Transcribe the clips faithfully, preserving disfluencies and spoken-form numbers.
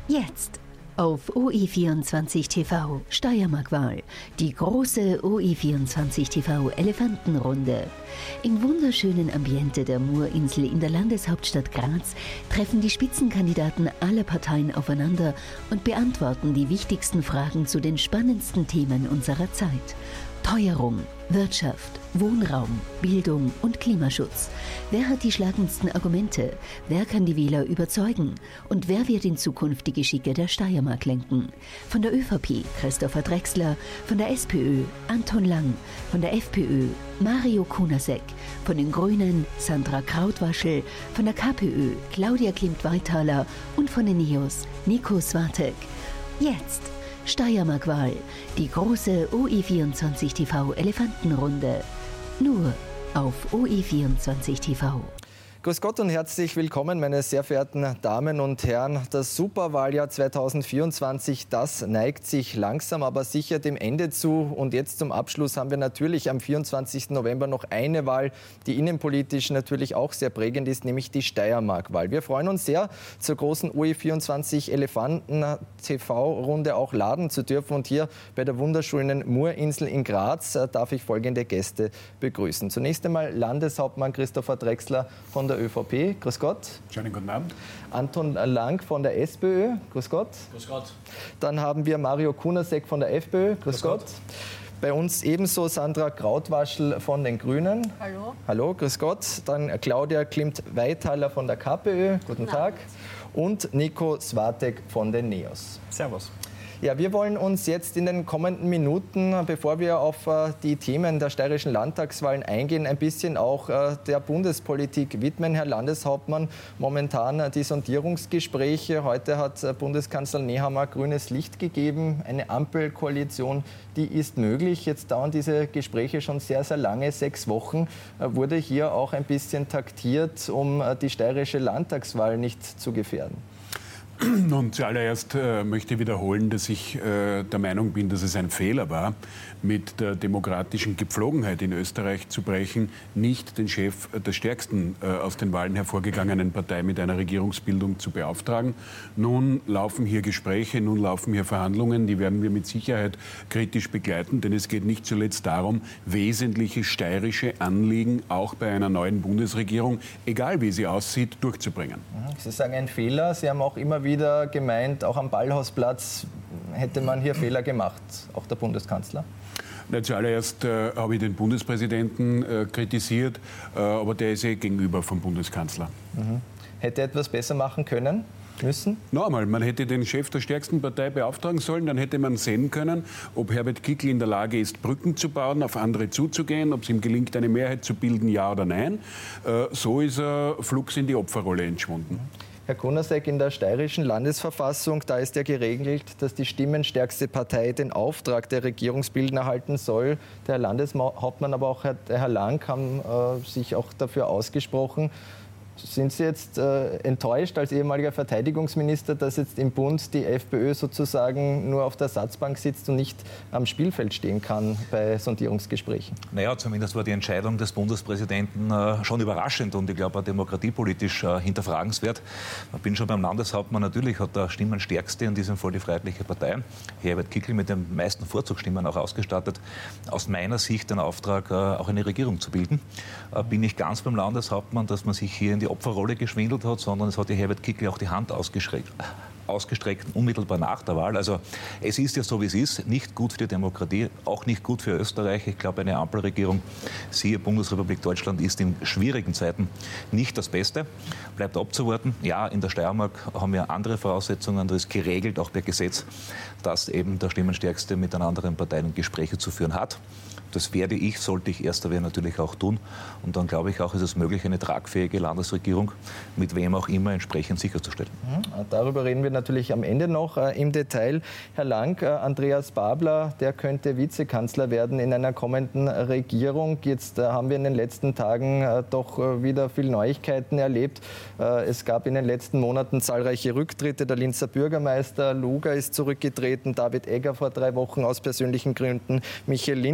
Jetzt auf O E vierundzwanzig T V Steiermark-Wahl, die große O E vierundzwanzig T V Elefantenrunde. Im wunderschönen Ambiente der Murinsel in der Landeshauptstadt Graz treffen die Spitzenkandidaten aller Parteien aufeinander und beantworten die wichtigsten Fragen zu den spannendsten Themen unserer Zeit. Teuerung, Wirtschaft, Wohnraum, Bildung und Klimaschutz. Wer hat die schlagendsten Argumente? Wer kann die Wähler überzeugen? Und wer wird in Zukunft die Geschicke der Steiermark lenken? Von der ÖVP Christopher Drechsler, von der SPÖ Anton Lang, von der FPÖ Mario Kunasek, von den Grünen Sandra Krautwaschel, von der KPÖ Claudia Klimt-Weithaler und von den Neos Nico Swatek. Jetzt Steiermark-Wahl, die große O E vierundzwanzig T V Elefantenrunde. Nur auf O E vierundzwanzig T V. Grüß Gott und herzlich willkommen, meine sehr verehrten Damen und Herren. Das Superwahljahr zweitausendvierundzwanzig, das neigt sich langsam, aber sicher dem Ende zu. Und jetzt zum Abschluss haben wir natürlich am vierundzwanzigsten November noch eine Wahl, die innenpolitisch natürlich auch sehr prägend ist, nämlich die Steiermark-Wahl. Wir freuen uns sehr, zur großen O E vierundzwanzig Elefanten-T V-Runde auch laden zu dürfen. Und hier bei der wunderschönen Murinsel in Graz darf ich folgende Gäste begrüßen. Zunächst einmal Landeshauptmann Christopher Drechsler von der ÖVP. Grüß Gott. Schönen guten Abend. Anton Lang von der SPÖ. Grüß Gott. Grüß Gott. Dann haben wir Mario Kunasek von der FPÖ. Grüß, Grüß Gott. Gott. Bei uns ebenso Sandra Krautwaschel von den Grünen. Hallo. Hallo, grüß Gott. Dann Claudia Klimt-Weithaler von der KPÖ. Guten Tag. Und Nico Swatek von den Neos. Servus. Ja, wir wollen uns jetzt in den kommenden Minuten, bevor wir auf die Themen der steirischen Landtagswahlen eingehen, ein bisschen auch der Bundespolitik widmen. Herr Landeshauptmann, momentan die Sondierungsgespräche. Heute hat Bundeskanzler Nehammer grünes Licht gegeben. Eine Ampelkoalition, die ist möglich. Jetzt dauern diese Gespräche schon sehr, sehr lange, sechs Wochen. Wurde hier auch ein bisschen taktiert, um die steirische Landtagswahl nicht zu gefährden? Nun, zuallererst äh, möchte ich wiederholen, dass ich äh, der Meinung bin, dass es ein Fehler war, mit der demokratischen Gepflogenheit in Österreich zu brechen, nicht den Chef der stärksten äh, aus den Wahlen hervorgegangenen Partei mit einer Regierungsbildung zu beauftragen. Nun laufen hier Gespräche, nun laufen hier Verhandlungen, die werden wir mit Sicherheit kritisch begleiten, denn es geht nicht zuletzt darum, wesentliche steirische Anliegen auch bei einer neuen Bundesregierung, egal wie sie aussieht, durchzubringen. Sie sagen ein Fehler, Sie haben auch immer wieder gemeint, auch am Ballhausplatz hätte man hier Fehler gemacht, auch der Bundeskanzler. Na, zuallererst äh, habe ich den Bundespräsidenten äh, kritisiert, äh, aber der ist eh gegenüber vom Bundeskanzler. Mhm. Hätte er etwas besser machen können? Müssen? Noch einmal, man hätte den Chef der stärksten Partei beauftragen sollen, dann hätte man sehen können, ob Herbert Kickl in der Lage ist, Brücken zu bauen, auf andere zuzugehen, ob es ihm gelingt, eine Mehrheit zu bilden, ja oder nein. Äh, so ist er flugs in die Opferrolle entschwunden. Herr Kunasek, in der steirischen Landesverfassung, da ist ja geregelt, dass die stimmenstärkste Partei den Auftrag der Regierungsbildung erhalten soll. Der Herr Landeshauptmann, aber auch Herr, Herr Lang haben äh, sich auch dafür ausgesprochen. Sind Sie jetzt äh, enttäuscht als ehemaliger Verteidigungsminister, dass jetzt im Bund die FPÖ sozusagen nur auf der Ersatzbank sitzt und nicht am Spielfeld stehen kann bei Sondierungsgesprächen? Naja, zumindest war die Entscheidung des Bundespräsidenten äh, schon überraschend und ich glaube auch demokratiepolitisch äh, hinterfragenswert. Ich bin schon beim Landeshauptmann, natürlich hat der Stimmenstärkste, in diesem Fall die Freiheitliche Partei, Herbert Kickl, mit den meisten Vorzugsstimmen auch ausgestattet, aus meiner Sicht den Auftrag, äh, auch eine Regierung zu bilden. Äh, bin ich ganz beim Landeshauptmann, dass man sich hier in die Opferrolle geschwindelt hat, sondern es hat die Herbert Kickl auch die Hand ausgestreckt, ausgestreckt, unmittelbar nach der Wahl. Also es ist ja so, wie es ist, nicht gut für die Demokratie, auch nicht gut für Österreich. Ich glaube, eine Ampelregierung, siehe Bundesrepublik Deutschland, ist in schwierigen Zeiten nicht das Beste. Bleibt abzuwarten. Ja, in der Steiermark haben wir andere Voraussetzungen, da ist geregelt, auch per Gesetz, dass eben der Stimmenstärkste mit den anderen Parteien Gespräche zu führen hat. Das werde ich, sollte ich Erster werden, natürlich auch tun. Und dann glaube ich auch, ist es möglich, eine tragfähige Landesregierung mit wem auch immer entsprechend sicherzustellen. Mhm. Darüber reden wir natürlich am Ende noch äh, im Detail. Herr Lang, äh, Andreas Babler, der könnte Vizekanzler werden in einer kommenden Regierung. Jetzt äh, haben wir in den letzten Tagen äh, doch äh, wieder viel Neuigkeiten erlebt. Äh, es gab in den letzten Monaten zahlreiche Rücktritte. Der Linzer Bürgermeister Luger ist zurückgetreten, David Egger vor drei Wochen aus persönlichen Gründen, Michael Lindner vor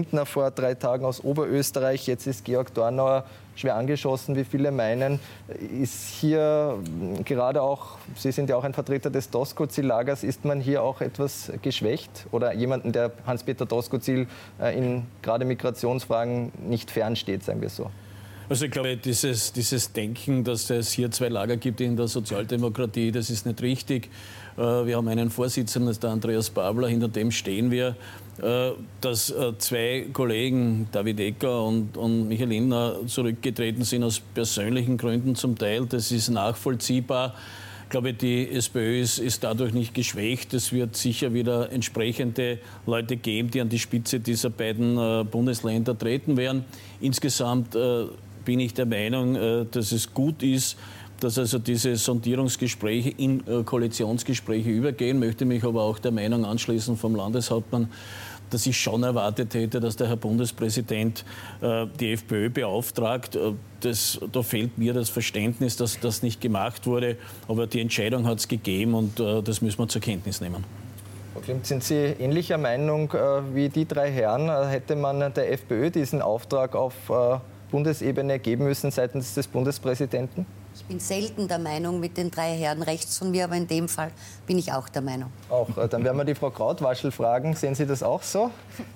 vor drei Tagen aus Oberösterreich. Jetzt ist Georg Dornauer schwer angeschossen, wie viele meinen. Ist hier gerade auch, Sie sind ja auch ein Vertreter des Doskozil-Lagers, ist man hier auch etwas geschwächt? Oder jemanden, der Hans-Peter Doskozil in gerade Migrationsfragen nicht fernsteht, sagen wir so? Also ich glaube, dieses, dieses Denken, dass es hier zwei Lager gibt in der Sozialdemokratie, das ist nicht richtig. Wir haben einen Vorsitzenden, das ist der Andreas Babler, hinter dem stehen wir. Dass zwei Kollegen, David Ecker und, und Michael Lindner, zurückgetreten sind aus persönlichen Gründen zum Teil, das ist nachvollziehbar. Ich glaube, die SPÖ ist, ist dadurch nicht geschwächt. Es wird sicher wieder entsprechende Leute geben, die an die Spitze dieser beiden äh, Bundesländer treten werden. Insgesamt äh, bin ich der Meinung, äh, dass es gut ist, dass also diese Sondierungsgespräche in äh, Koalitionsgespräche übergehen. Möchte mich aber auch der Meinung anschließen vom Landeshauptmann, dass ich schon erwartet hätte, dass der Herr Bundespräsident äh, die FPÖ beauftragt. Das, da fehlt mir das Verständnis, dass das nicht gemacht wurde. Aber die Entscheidung hat es gegeben und äh, das müssen wir zur Kenntnis nehmen. Frau Klimt, sind Sie ähnlicher Meinung äh, wie die drei Herren? Hätte man der FPÖ diesen Auftrag auf äh, Bundesebene geben müssen seitens des Bundespräsidenten? Ich bin selten der Meinung mit den drei Herren rechts von mir, aber in dem Fall bin ich auch der Meinung. Auch, dann werden wir die Frau Krautwaschel fragen. Sehen Sie das auch so?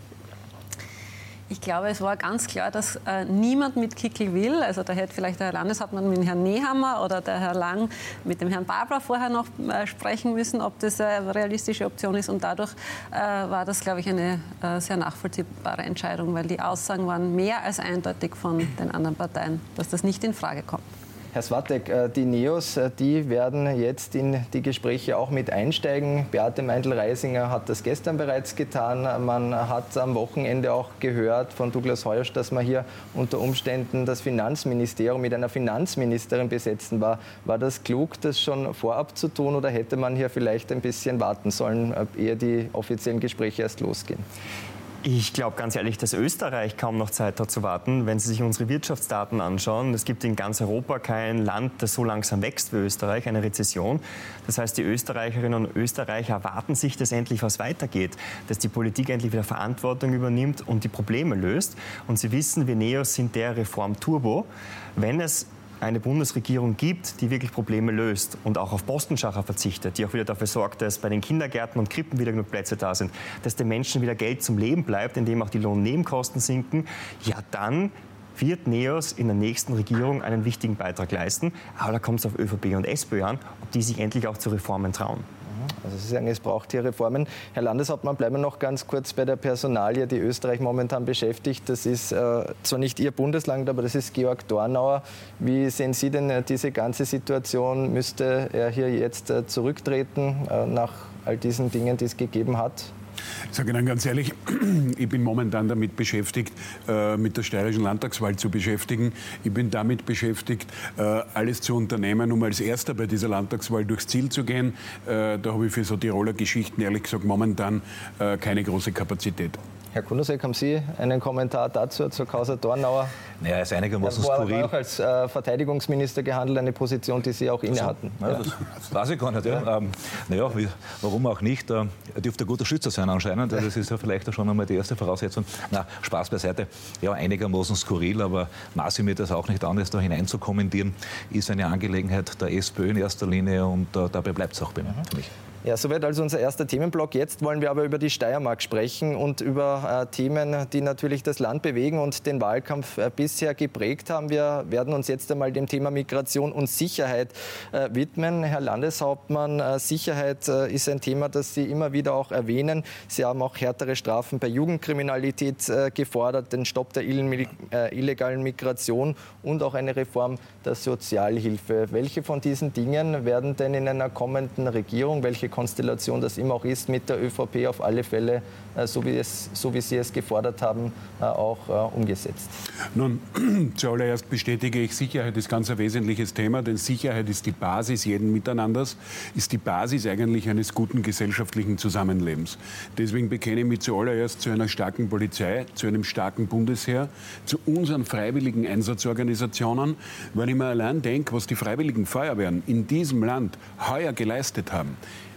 Ich glaube, es war ganz klar, dass äh, niemand mit Kickl will. Also da hätte vielleicht der Herr Landeshauptmann mit dem Herrn Nehammer oder der Herr Lang mit dem Herrn Babler vorher noch äh, sprechen müssen, ob das eine realistische Option ist. Und dadurch äh, war das, glaube ich, eine äh, sehr nachvollziehbare Entscheidung, weil die Aussagen waren mehr als eindeutig von den anderen Parteien, dass das nicht in Frage kommt. Herr Swatek, die Neos, die werden jetzt in die Gespräche auch mit einsteigen. Beate Meindl-Reisinger hat das gestern bereits getan. Man hat am Wochenende auch gehört von Douglas Heuersch, dass man hier unter Umständen das Finanzministerium mit einer Finanzministerin besetzen war. War das klug, das schon vorab zu tun, oder hätte man hier vielleicht ein bisschen warten sollen, ehe die offiziellen Gespräche erst losgehen? Ich glaube ganz ehrlich, dass Österreich kaum noch Zeit hat zu warten. Wenn Sie sich unsere Wirtschaftsdaten anschauen, es gibt in ganz Europa kein Land, das so langsam wächst wie Österreich, eine Rezession. Das heißt, die Österreicherinnen und Österreicher erwarten sich, dass endlich was weitergeht, dass die Politik endlich wieder Verantwortung übernimmt und die Probleme löst. Und Sie wissen, wir Neos sind der Reform-Turbo. Wenn es eine Bundesregierung gibt, die wirklich Probleme löst und auch auf Postenschacher verzichtet, die auch wieder dafür sorgt, dass bei den Kindergärten und Krippen wieder genug Plätze da sind, dass den Menschen wieder Geld zum Leben bleibt, indem auch die Lohnnebenkosten sinken, ja dann wird Neos in der nächsten Regierung einen wichtigen Beitrag leisten. Aber da kommt es auf ÖVP und SPÖ an, ob die sich endlich auch zu Reformen trauen. Also Sie sagen, es braucht hier Reformen. Herr Landeshauptmann, bleiben wir noch ganz kurz bei der Personalie, die Österreich momentan beschäftigt. Das ist äh, zwar nicht Ihr Bundesland, aber das ist Georg Dornauer. Wie sehen Sie denn äh, diese ganze Situation? Müsste er hier jetzt äh, zurücktreten äh, nach all diesen Dingen, die es gegeben hat? Ich sage Ihnen ganz ehrlich, ich bin momentan damit beschäftigt, äh, mit der steirischen Landtagswahl zu beschäftigen. Ich bin damit beschäftigt, äh, alles zu unternehmen, um als Erster bei dieser Landtagswahl durchs Ziel zu gehen. Äh, da habe ich für so Tiroler Geschichten ehrlich gesagt momentan äh, keine große Kapazität. Herr Kunusek, haben Sie einen Kommentar dazu, zur Causa Dornauer? Naja, ist einigermaßen skurril. skurril. Er war auch als äh, Verteidigungsminister gehandelt, eine Position, die Sie auch inne hatten. Ja, ja. Das, das weiß ich gar nicht. Ja. Ja. Ähm, naja, wie, warum auch nicht? Er dürfte ein guter Schütze sein anscheinend. Das ist ja vielleicht schon einmal die erste Voraussetzung. Na, Spaß beiseite. Ja, einigermaßen skurril, aber maße mir das auch nicht an, jetzt da hineinzukommentieren, ist eine Angelegenheit der SPÖ in erster Linie und äh, dabei bleibt es auch bei mir, für mich. Ja, soweit also unser erster Themenblock. Jetzt wollen wir aber über die Steiermark sprechen und über äh, Themen, die natürlich das Land bewegen und den Wahlkampf äh, bisher geprägt haben. Wir werden uns jetzt einmal dem Thema Migration und Sicherheit äh, widmen. Herr Landeshauptmann, äh, Sicherheit äh, ist ein Thema, das Sie immer wieder auch erwähnen. Sie haben auch härtere Strafen bei Jugendkriminalität äh, gefordert, den Stopp der äh, illegalen Migration und auch eine Reform der Sozialhilfe. Welche von diesen Dingen werden denn in einer kommenden Regierung, welche Konstellation das immer auch ist, mit der ÖVP auf alle Fälle, so wie, es, so wie Sie es gefordert haben, auch umgesetzt? Nun, zuallererst bestätige ich, Sicherheit ist ganz ein wesentliches Thema, denn Sicherheit ist die Basis jeden Miteinanders, ist die Basis eigentlich eines guten gesellschaftlichen Zusammenlebens. Deswegen bekenne ich mich zuallererst zu einer starken Polizei, zu einem starken Bundesheer, zu unseren freiwilligen Einsatzorganisationen. Wenn ich mir allein denke, was die freiwilligen Feuerwehren in diesem Land heuer geleistet haben,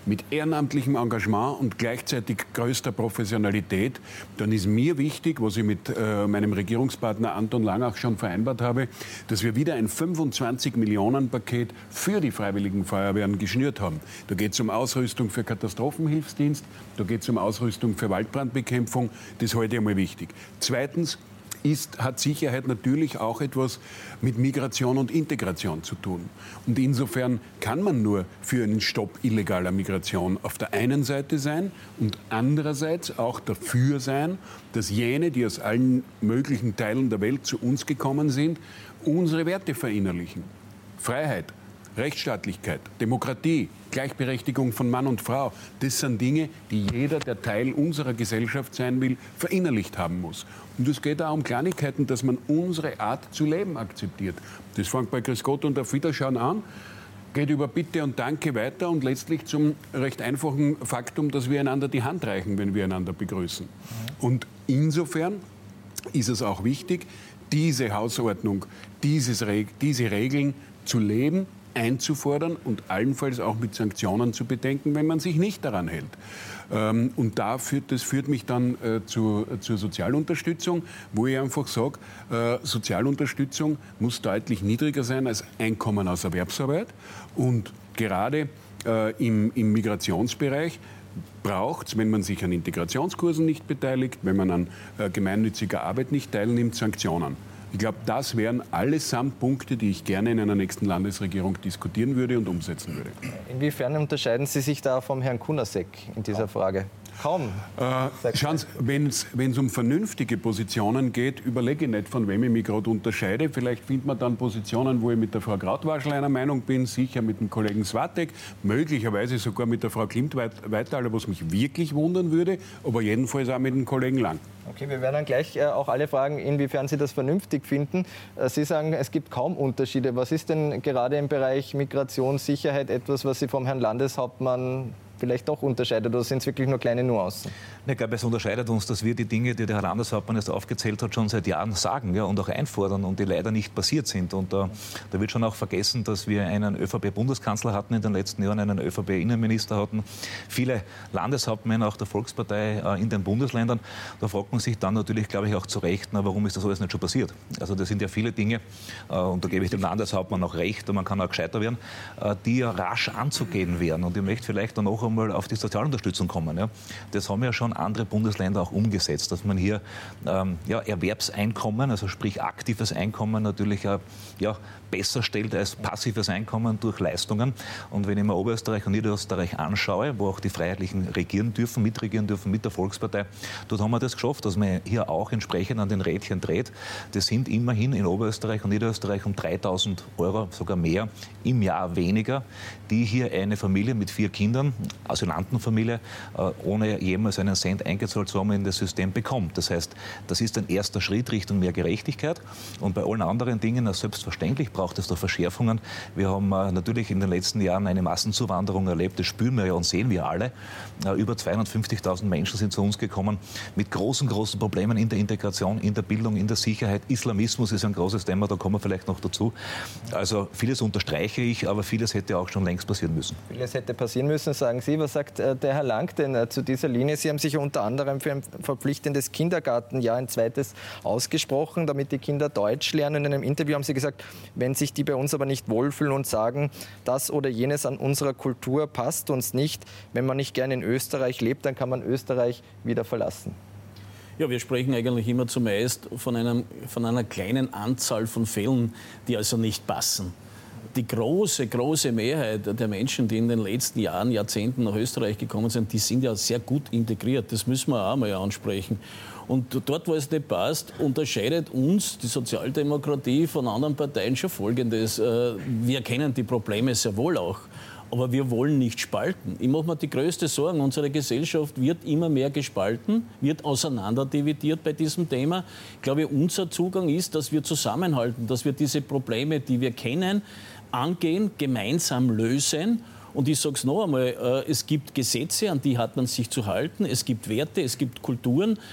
mit ehrenamtlichem Engagement und gleichzeitig größter Professionalität, dann ist mir wichtig, was ich mit äh, meinem Regierungspartner Anton Lang auch schon vereinbart habe, dass wir wieder ein fünfundzwanzig Millionen Paket für die Freiwilligen Feuerwehren geschnürt haben. Da geht es um Ausrüstung für Katastrophenhilfsdienst, da geht es um Ausrüstung für Waldbrandbekämpfung. Das halte ich einmal wichtig. Zweitens, Ist, hat Sicherheit natürlich auch etwas mit Migration und Integration zu tun. Und insofern kann man nur für einen Stopp illegaler Migration auf der einen Seite sein und andererseits auch dafür sein, dass jene, die aus allen möglichen Teilen der Welt zu uns gekommen sind, unsere Werte verinnerlichen. Freiheit, Rechtsstaatlichkeit, Demokratie, Gleichberechtigung von Mann und Frau, das sind Dinge, die jeder, der Teil unserer Gesellschaft sein will, verinnerlicht haben muss. Und es geht auch um Kleinigkeiten, dass man unsere Art zu leben akzeptiert. Das fängt bei Grüß Gott und auf Wiederschauen an, geht über Bitte und Danke weiter und letztlich zum recht einfachen Faktum, dass wir einander die Hand reichen, wenn wir einander begrüßen. Und insofern ist es auch wichtig, diese Hausordnung, dieses, diese Regeln zu leben, einzufordern und allenfalls auch mit Sanktionen zu bedenken, wenn man sich nicht daran hält. Ähm, und da führt, das führt mich dann äh, zu, äh, zur Sozialunterstützung, wo ich einfach sage, äh, Sozialunterstützung muss deutlich niedriger sein als Einkommen aus Erwerbsarbeit. Und gerade äh, im, im Migrationsbereich braucht es, wenn man sich an Integrationskursen nicht beteiligt, wenn man an äh, gemeinnütziger Arbeit nicht teilnimmt, Sanktionen. Ich glaube, das wären allesamt Punkte, die ich gerne in einer nächsten Landesregierung diskutieren würde und umsetzen würde. Inwiefern unterscheiden Sie sich da vom Herrn Kunasek in dieser Frage? Kaum. Äh, schauen Sie, wenn es um vernünftige Positionen geht, überlege ich nicht, von wem ich mich gerade unterscheide. Vielleicht findet man dann Positionen, wo ich mit der Frau Krautwaschel einer Meinung bin, sicher mit dem Kollegen Swatek, möglicherweise sogar mit der Frau Klimt-Weitaler, was mich wirklich wundern würde, aber jedenfalls auch mit dem Kollegen Lang. Okay, wir werden dann gleich äh, auch alle fragen, inwiefern Sie das vernünftig finden. Äh, Sie sagen, es gibt kaum Unterschiede. Was ist denn gerade im Bereich Migration, Sicherheit etwas, was Sie vom Herrn Landeshauptmann vielleicht doch unterscheidet, oder sind es wirklich nur kleine Nuancen? Ich glaube, es unterscheidet uns, dass wir die Dinge, die der Herr Landeshauptmann jetzt aufgezählt hat, schon seit Jahren sagen, ja, und auch einfordern und die leider nicht passiert sind. Und äh, da wird schon auch vergessen, dass wir einen ÖVP-Bundeskanzler hatten in den letzten Jahren, einen ÖVP-Innenminister hatten, viele Landeshauptmänner auch der Volkspartei äh, in den Bundesländern. Da fragt man sich dann natürlich, glaube ich, auch zu Recht, na, warum ist das alles nicht schon passiert? Also das sind ja viele Dinge, äh, und da gebe ich dem Landeshauptmann auch recht, und man kann auch gescheiter werden, äh, die ja rasch anzugehen wären. Und ich möchte vielleicht dann noch einmal auf die Sozialunterstützung kommen. Ja. Das haben ja schon andere Bundesländer auch umgesetzt, dass man hier ähm, ja, Erwerbseinkommen, also sprich aktives Einkommen natürlich äh, ja, besser stellt als passives Einkommen durch Leistungen. Und wenn ich mir Oberösterreich und Niederösterreich anschaue, wo auch die Freiheitlichen regieren dürfen, mitregieren dürfen mit der Volkspartei, dort haben wir das geschafft, dass man hier auch entsprechend an den Rädchen dreht. Das sind immerhin in Oberösterreich und Niederösterreich um dreitausend Euro, sogar mehr, im Jahr weniger, die hier eine Familie mit vier Kindern, Asylantenfamilie, äh, ohne jemals einen Cent eingezahlt zu haben, in das System bekommt. Das heißt, das ist ein erster Schritt Richtung mehr Gerechtigkeit. Und bei allen anderen Dingen, also selbstverständlich braucht es da Verschärfungen. Wir haben äh, natürlich in den letzten Jahren eine Massenzuwanderung erlebt. Das spüren wir ja und sehen wir alle. Äh, über zweihundertfünfzigtausend Menschen sind zu uns gekommen mit großen, großen Problemen in der Integration, in der Bildung, in der Sicherheit. Islamismus ist ein großes Thema, da kommen wir vielleicht noch dazu. Also vieles unterstreiche ich, aber vieles hätte auch schon längst passieren müssen. Vieles hätte passieren müssen, sagen Sie. Was sagt äh, der Herr Lang denn äh, zu dieser Linie? Sie haben sich unter anderem für ein verpflichtendes Kindergartenjahr ein zweites ausgesprochen, damit die Kinder Deutsch lernen. In einem Interview haben Sie gesagt, wenn sich die bei uns aber nicht wohlfühlen und sagen, das oder jenes an unserer Kultur passt uns nicht, wenn man nicht gerne in Österreich lebt, dann kann man Österreich wieder verlassen. Ja, wir sprechen eigentlich immer zumeist von, einem, von einer kleinen Anzahl von Fällen, die also nicht passen. Die große, große Mehrheit der Menschen, die in den letzten Jahren, Jahrzehnten nach Österreich gekommen sind, die sind ja sehr gut integriert. Das müssen wir auch mal ansprechen. Und dort, wo es nicht passt, unterscheidet uns die Sozialdemokratie von anderen Parteien schon Folgendes. Wir kennen die Probleme sehr wohl auch. Aber wir wollen nicht spalten. Ich mache mir die größte Sorge. Unsere Gesellschaft wird immer mehr gespalten, wird auseinanderdividiert bei diesem Thema. Ich glaube, unser Zugang ist, dass wir zusammenhalten, dass wir diese Probleme, die wir kennen, angehen, gemeinsam lösen. Und ich sage es noch einmal, es gibt Gesetze, an die hat man sich zu halten. Es gibt Werte, es gibt Kulturen.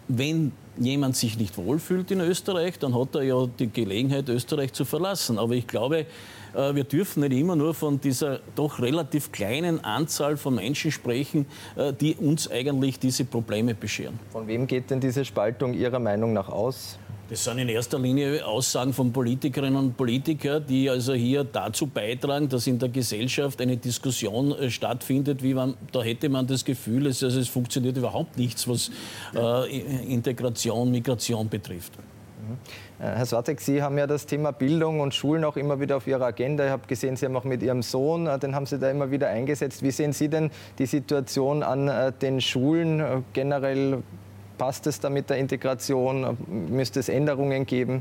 wenn jemand sich nicht wohlfühlt in Österreich, dann hat er ja die Gelegenheit, Österreich zu verlassen. Aber ich glaube, wir dürfen nicht immer nur von dieser doch relativ kleinen Anzahl von Menschen sprechen, die uns eigentlich diese Probleme bescheren. Von wem geht denn diese Spaltung Ihrer Meinung nach aus? Das sind in erster Linie Aussagen von Politikerinnen und Politikern, die also hier dazu beitragen, dass in der Gesellschaft eine Diskussion äh, stattfindet, wie man, da hätte man das Gefühl, es, also es funktioniert überhaupt nichts, was äh, Integration, Migration betrifft. Herr Swatek, Sie haben ja das Thema Bildung und Schulen auch immer wieder auf Ihrer Agenda. Ich habe gesehen, Sie haben auch mit Ihrem Sohn, den haben Sie da immer wieder eingesetzt. Wie sehen Sie denn die Situation an den Schulen generell? Passt es da mit der Integration? Müsste es Änderungen geben?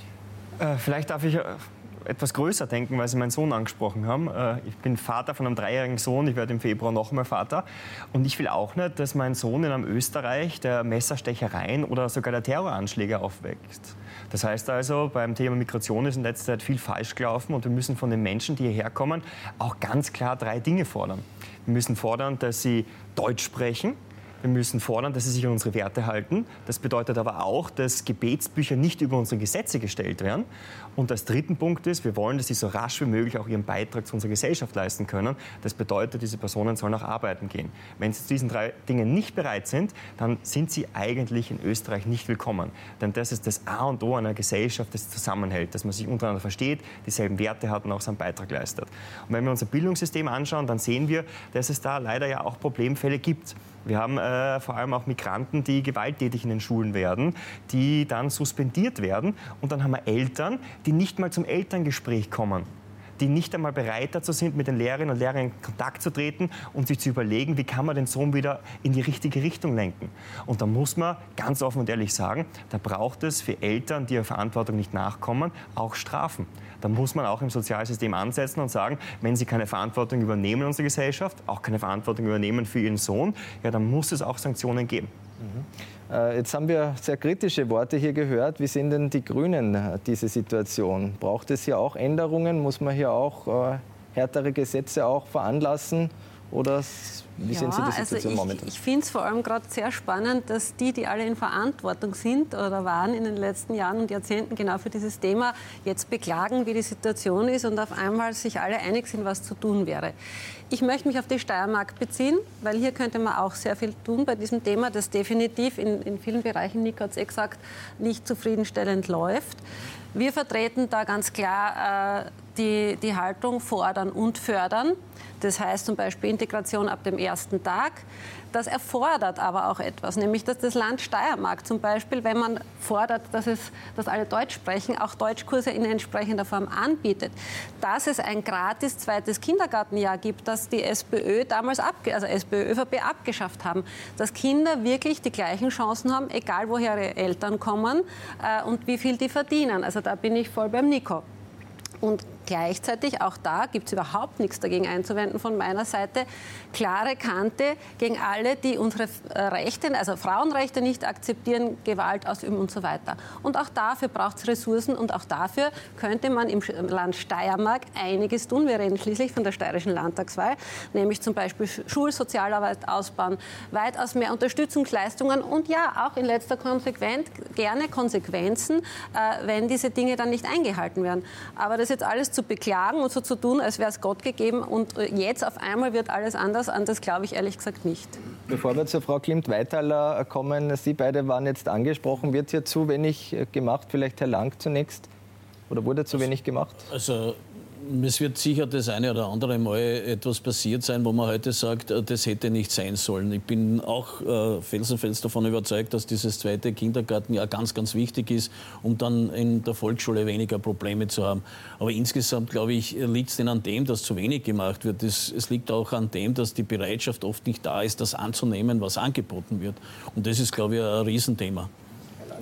Äh, vielleicht darf ich etwas größer denken, weil Sie meinen Sohn angesprochen haben. Äh, ich bin Vater von einem dreijährigen Sohn, ich werde im Februar noch mal Vater. Und ich will auch nicht, dass mein Sohn in einem Österreich der Messerstechereien oder sogar der Terroranschläge aufwächst. Das heißt also, beim Thema Migration ist in letzter Zeit viel falsch gelaufen und wir müssen von den Menschen, die hierher kommen, auch ganz klar drei Dinge fordern. Wir müssen fordern, dass sie Deutsch sprechen. Wir müssen fordern, dass sie sich an unsere Werte halten. Das bedeutet aber auch, dass Gebetsbücher nicht über unsere Gesetze gestellt werden. Und als dritten Punkt ist, wir wollen, dass sie so rasch wie möglich auch ihren Beitrag zu unserer Gesellschaft leisten können. Das bedeutet, diese Personen sollen auch arbeiten gehen. Wenn sie zu diesen drei Dingen nicht bereit sind, dann sind sie eigentlich in Österreich nicht willkommen. Denn das ist das A und O einer Gesellschaft, das zusammenhält, dass man sich untereinander versteht, dieselben Werte hat und auch seinen Beitrag leistet. Und wenn wir unser Bildungssystem anschauen, dann sehen wir, dass es da leider ja auch Problemfälle gibt. Wir haben äh, vor allem auch Migranten, die gewalttätig in den Schulen werden, die dann suspendiert werden. Und dann haben wir Eltern, die nicht mal zum Elterngespräch kommen, die nicht einmal bereit dazu sind, mit den Lehrerinnen und Lehrern in Kontakt zu treten und sich zu überlegen, wie kann man den Sohn wieder in die richtige Richtung lenken. Und da muss man ganz offen und ehrlich sagen, da braucht es für Eltern, die ihrer Verantwortung nicht nachkommen, auch Strafen. Da muss man auch im Sozialsystem ansetzen und sagen, wenn sie keine Verantwortung übernehmen in unserer Gesellschaft, auch keine Verantwortung übernehmen für ihren Sohn, ja, dann muss es auch Sanktionen geben. Mhm. Äh, jetzt haben wir sehr kritische Worte hier gehört. Wie sehen denn die Grünen äh, diese Situation? Braucht es hier auch Änderungen? Muss man hier auch äh, härtere Gesetze auch veranlassen? Oder wie ja, sehen Sie die Situation also ich, momentan? Ich finde es vor allem gerade sehr spannend, dass die, die alle in Verantwortung sind oder waren in den letzten Jahren und Jahrzehnten genau für dieses Thema, jetzt beklagen, wie die Situation ist und auf einmal sich alle einig sind, was zu tun wäre. Ich möchte mich auf die Steiermark beziehen, weil hier könnte man auch sehr viel tun bei diesem Thema, das definitiv in, in vielen Bereichen, Nico hat es eh gesagt, nicht zufriedenstellend läuft. Wir vertreten da ganz klar äh, die, die Haltung fordern und fördern. Das heißt zum Beispiel Integration ab dem ersten Tag. Das erfordert aber auch etwas, nämlich dass das Land Steiermark zum Beispiel, wenn man fordert, dass, es, dass alle Deutsch sprechen, auch Deutschkurse in entsprechender Form anbietet. Dass es ein gratis zweites Kindergartenjahr gibt, das die SPÖ damals, abge, also SPÖ, ÖVP abgeschafft haben. Dass Kinder wirklich die gleichen Chancen haben, egal woher ihre Eltern kommen äh, und wie viel die verdienen. Also da bin ich voll beim Nico. Und gleichzeitig, auch da gibt es überhaupt nichts dagegen einzuwenden von meiner Seite, klare Kante gegen alle, die unsere Rechte, also Frauenrechte nicht akzeptieren, Gewalt ausüben und so weiter. Und auch dafür braucht es Ressourcen und auch dafür könnte man im Land Steiermark einiges tun. Wir reden schließlich von der steirischen Landtagswahl, nämlich zum Beispiel Schulsozialarbeit ausbauen, weitaus mehr Unterstützungsleistungen und ja, auch in letzter Konsequenz gerne Konsequenzen, äh, wenn diese Dinge dann nicht eingehalten werden. Aber das jetzt alles zu beklagen und so zu tun, als wäre es Gott gegeben und jetzt auf einmal wird alles anders, an das glaube ich ehrlich gesagt nicht. Bevor wir zur Frau Klimt-Weithaler kommen, Sie beide waren jetzt angesprochen, wird hier zu wenig gemacht, vielleicht Herr Lang zunächst, oder wurde zu wenig gemacht? Also es wird sicher das eine oder andere Mal etwas passiert sein, wo man heute sagt, das hätte nicht sein sollen. Ich bin auch äh, felsenfest davon überzeugt, dass dieses zweite Kindergartenjahr ganz, ganz wichtig ist, um dann in der Volksschule weniger Probleme zu haben. Aber insgesamt, glaube ich, liegt es denn an dem, dass zu wenig gemacht wird. Es, es liegt auch an dem, dass die Bereitschaft oft nicht da ist, das anzunehmen, was angeboten wird. Und das ist, glaube ich, ein Riesenthema.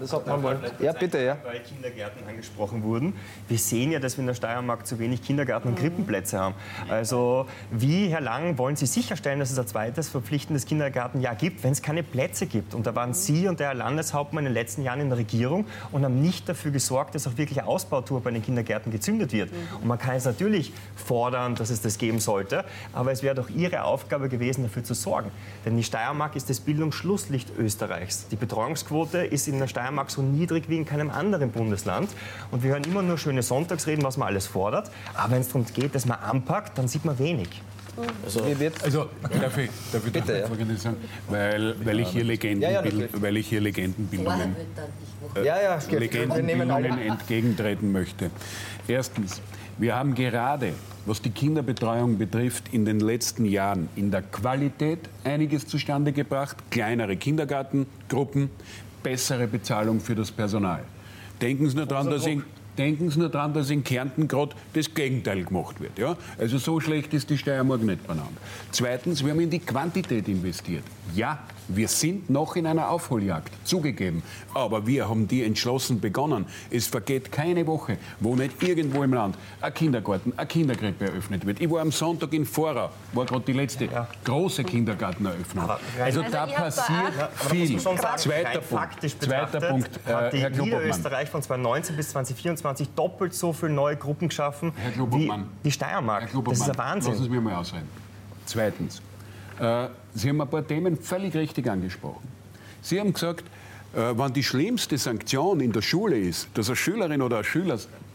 Das hat man mal. Ja, bitte, ja. Weil Kindergärten angesprochen wurden. Wir sehen ja, dass wir in der Steiermark zu wenig Kindergarten- und Krippenplätze haben. Also wie, Herr Lang, wollen Sie sicherstellen, dass es ein zweites verpflichtendes Kindergartenjahr gibt, wenn es keine Plätze gibt? Und da waren Sie und der Herr Landeshauptmann in den letzten Jahren in der Regierung und haben nicht dafür gesorgt, dass auch wirklich eine Ausbautour bei den Kindergärten gezündet wird. Und man kann es natürlich fordern, dass es das geben sollte, aber es wäre doch Ihre Aufgabe gewesen, dafür zu sorgen. Denn die Steiermark ist das Bildungsschlusslicht Österreichs. Die Betreuungsquote ist in der Steiermark so niedrig wie in keinem anderen Bundesland. Und wir hören immer nur schöne Sonntagsreden, was man alles fordert. Aber wenn es darum geht, dass man anpackt, dann sieht man wenig. Also, also darf ich, darf ich Bitte, ja. Folgendes sagen? Weil, weil, ich hier Legenden, ja, ja, weil ich hier Legendenbildungen, äh, Ja, ja, Legendenbildungen entgegentreten möchte. Erstens, wir haben gerade, was die Kinderbetreuung betrifft, in den letzten Jahren in der Qualität einiges zustande gebracht. Kleinere Kindergartengruppen, bessere Bezahlung für das Personal. Denken Sie nur daran, dass in, denken Sie nur daran, dass in Kärnten gerade das Gegenteil gemacht wird. Ja? Also so schlecht ist die Steiermark nicht benannt. Zweitens, wir haben in die Quantität investiert. Ja, wir sind noch in einer Aufholjagd, zugegeben. Aber wir haben die entschlossen begonnen. Es vergeht keine Woche, wo nicht irgendwo im Land ein Kindergarten, eine Kinderkrippe eröffnet wird. Ich war am Sonntag in Vorau, war gerade die letzte ja. große Kindergarteneröffnung. Also, also da passiert da viel. Sagen, zweiter Punkt, zweiter Punkt äh, hat die Herr Niederösterreich von zweitausendneunzehn bis zweitausendvierundzwanzig doppelt so viele neue Gruppen geschaffen wie die Steiermark. Das ist ein Wahnsinn. Lassen Sie mich mal ausreden. Zweitens, äh, Sie haben ein paar Themen völlig richtig angesprochen. Sie haben gesagt, äh, wenn die schlimmste Sanktion in der Schule ist, dass eine Schülerin oder ein Schüler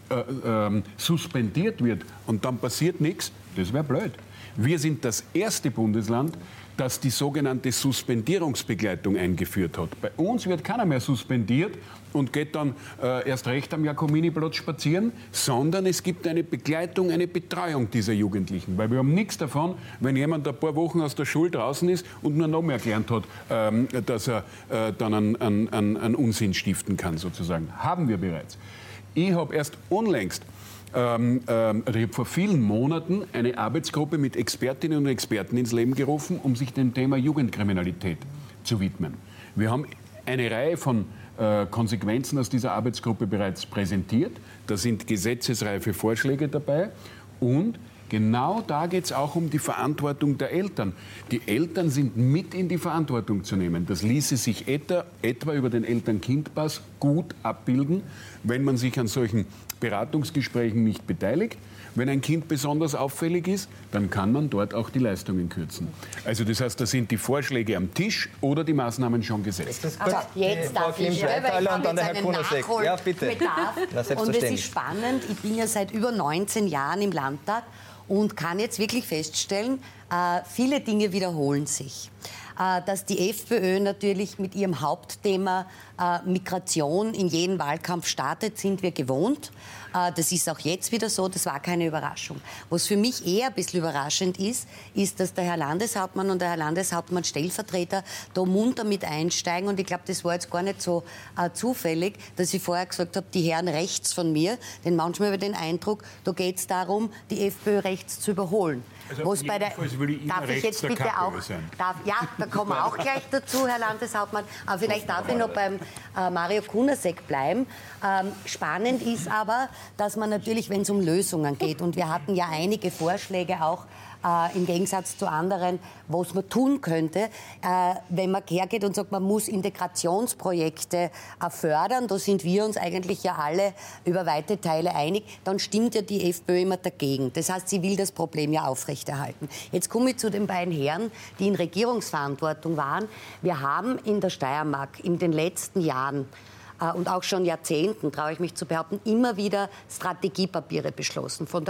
äh, äh, suspendiert wird und dann passiert nichts, das wäre blöd. Wir sind das erste Bundesland, das die sogenannte Suspendierungsbegleitung eingeführt hat. Bei uns wird keiner mehr suspendiert und geht dann äh, erst recht am Jakominiplatz spazieren, sondern es gibt eine Begleitung, eine Betreuung dieser Jugendlichen. Weil wir haben nichts davon, wenn jemand ein paar Wochen aus der Schule draußen ist und nur noch mehr gelernt hat, ähm, dass er äh, dann einen, einen, einen Unsinn stiften kann, sozusagen. Haben wir bereits. Ich habe erst unlängst Ähm, ähm, ich habe vor vielen Monaten eine Arbeitsgruppe mit Expertinnen und Experten ins Leben gerufen, um sich dem Thema Jugendkriminalität zu widmen. Wir haben eine Reihe von äh, Konsequenzen aus dieser Arbeitsgruppe bereits präsentiert. Da sind gesetzesreife Vorschläge dabei und genau da geht es auch um die Verantwortung der Eltern. Die Eltern sind mit in die Verantwortung zu nehmen. Das ließe sich etwa, etwa über den Eltern-Kind-Pass gut abbilden, wenn man sich an solchen Beratungsgesprächen nicht beteiligt. Wenn ein Kind besonders auffällig ist, dann kann man dort auch die Leistungen kürzen. Also das heißt, da sind die Vorschläge am Tisch oder die Maßnahmen schon gesetzt. Aber jetzt darf ich, weil ich habe jetzt einen Nachholbedarf. Und es ist spannend, ich bin ja seit über neunzehn Jahren im Landtag und kann jetzt wirklich feststellen, äh, viele Dinge wiederholen sich. Äh, dass die FPÖ natürlich mit ihrem Hauptthema äh, Migration in jeden Wahlkampf startet, sind wir gewohnt. Äh, das ist auch jetzt wieder so, das war keine Überraschung. Was für mich eher ein bisschen überraschend ist, ist, dass der Herr Landeshauptmann und der Herr Landeshauptmann Stellvertreter da munter mit einsteigen. Und ich glaube, das war jetzt gar nicht so äh, zufällig, dass ich vorher gesagt habe, die Herren rechts von mir, denn manchmal habe ich den Eindruck, da geht es darum, die FPÖ rechts zu überholen. Also Was bei der, ich darf ich jetzt bitte auch, darf, ja, da kommen wir auch gleich dazu, Herr Landeshauptmann, aber vielleicht darf ich noch beim äh, Mario Kunasek bleiben. Ähm, spannend ist aber, dass man natürlich, wenn es um Lösungen geht, und wir hatten ja einige Vorschläge auch, äh, im Gegensatz zu anderen, was man tun könnte, äh, wenn man hergeht und sagt, man muss Integrationsprojekte äh, fördern, da sind wir uns eigentlich ja alle über weite Teile einig, dann stimmt ja die FPÖ immer dagegen. Das heißt, sie will das Problem ja aufrechterhalten. Jetzt komme ich zu den beiden Herren, die in Regierungsverantwortung waren. Wir haben in der Steiermark in den letzten Jahren und auch schon Jahrzehnten, traue ich mich zu behaupten, immer wieder Strategiepapiere beschlossen. Von der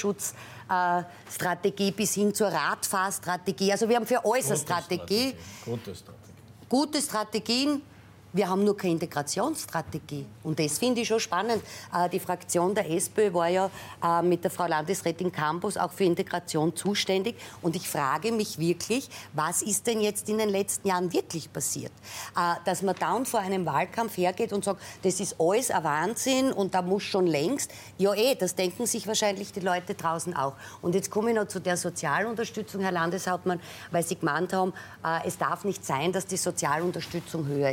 Klimaschutzstrategie bis hin zur Radfahrstrategie. Also wir haben für alles eine Strategie. Gute Strategie. Gute Strategien. Wir haben nur keine Integrationsstrategie. Und das finde ich schon spannend. Die Fraktion der SPÖ war ja mit der Frau Landesrätin Campus auch für Integration zuständig. Und ich frage mich wirklich, was ist denn jetzt in den letzten Jahren wirklich passiert? Dass man dann vor einem Wahlkampf hergeht und sagt, das ist alles ein Wahnsinn und da muss schon längst. Ja eh, das denken sich wahrscheinlich die Leute draußen auch. Und jetzt komme ich noch zu der Sozialunterstützung, Herr Landeshauptmann, weil Sie gemeint haben, es darf nicht sein, dass die Sozialunterstützung höher ist.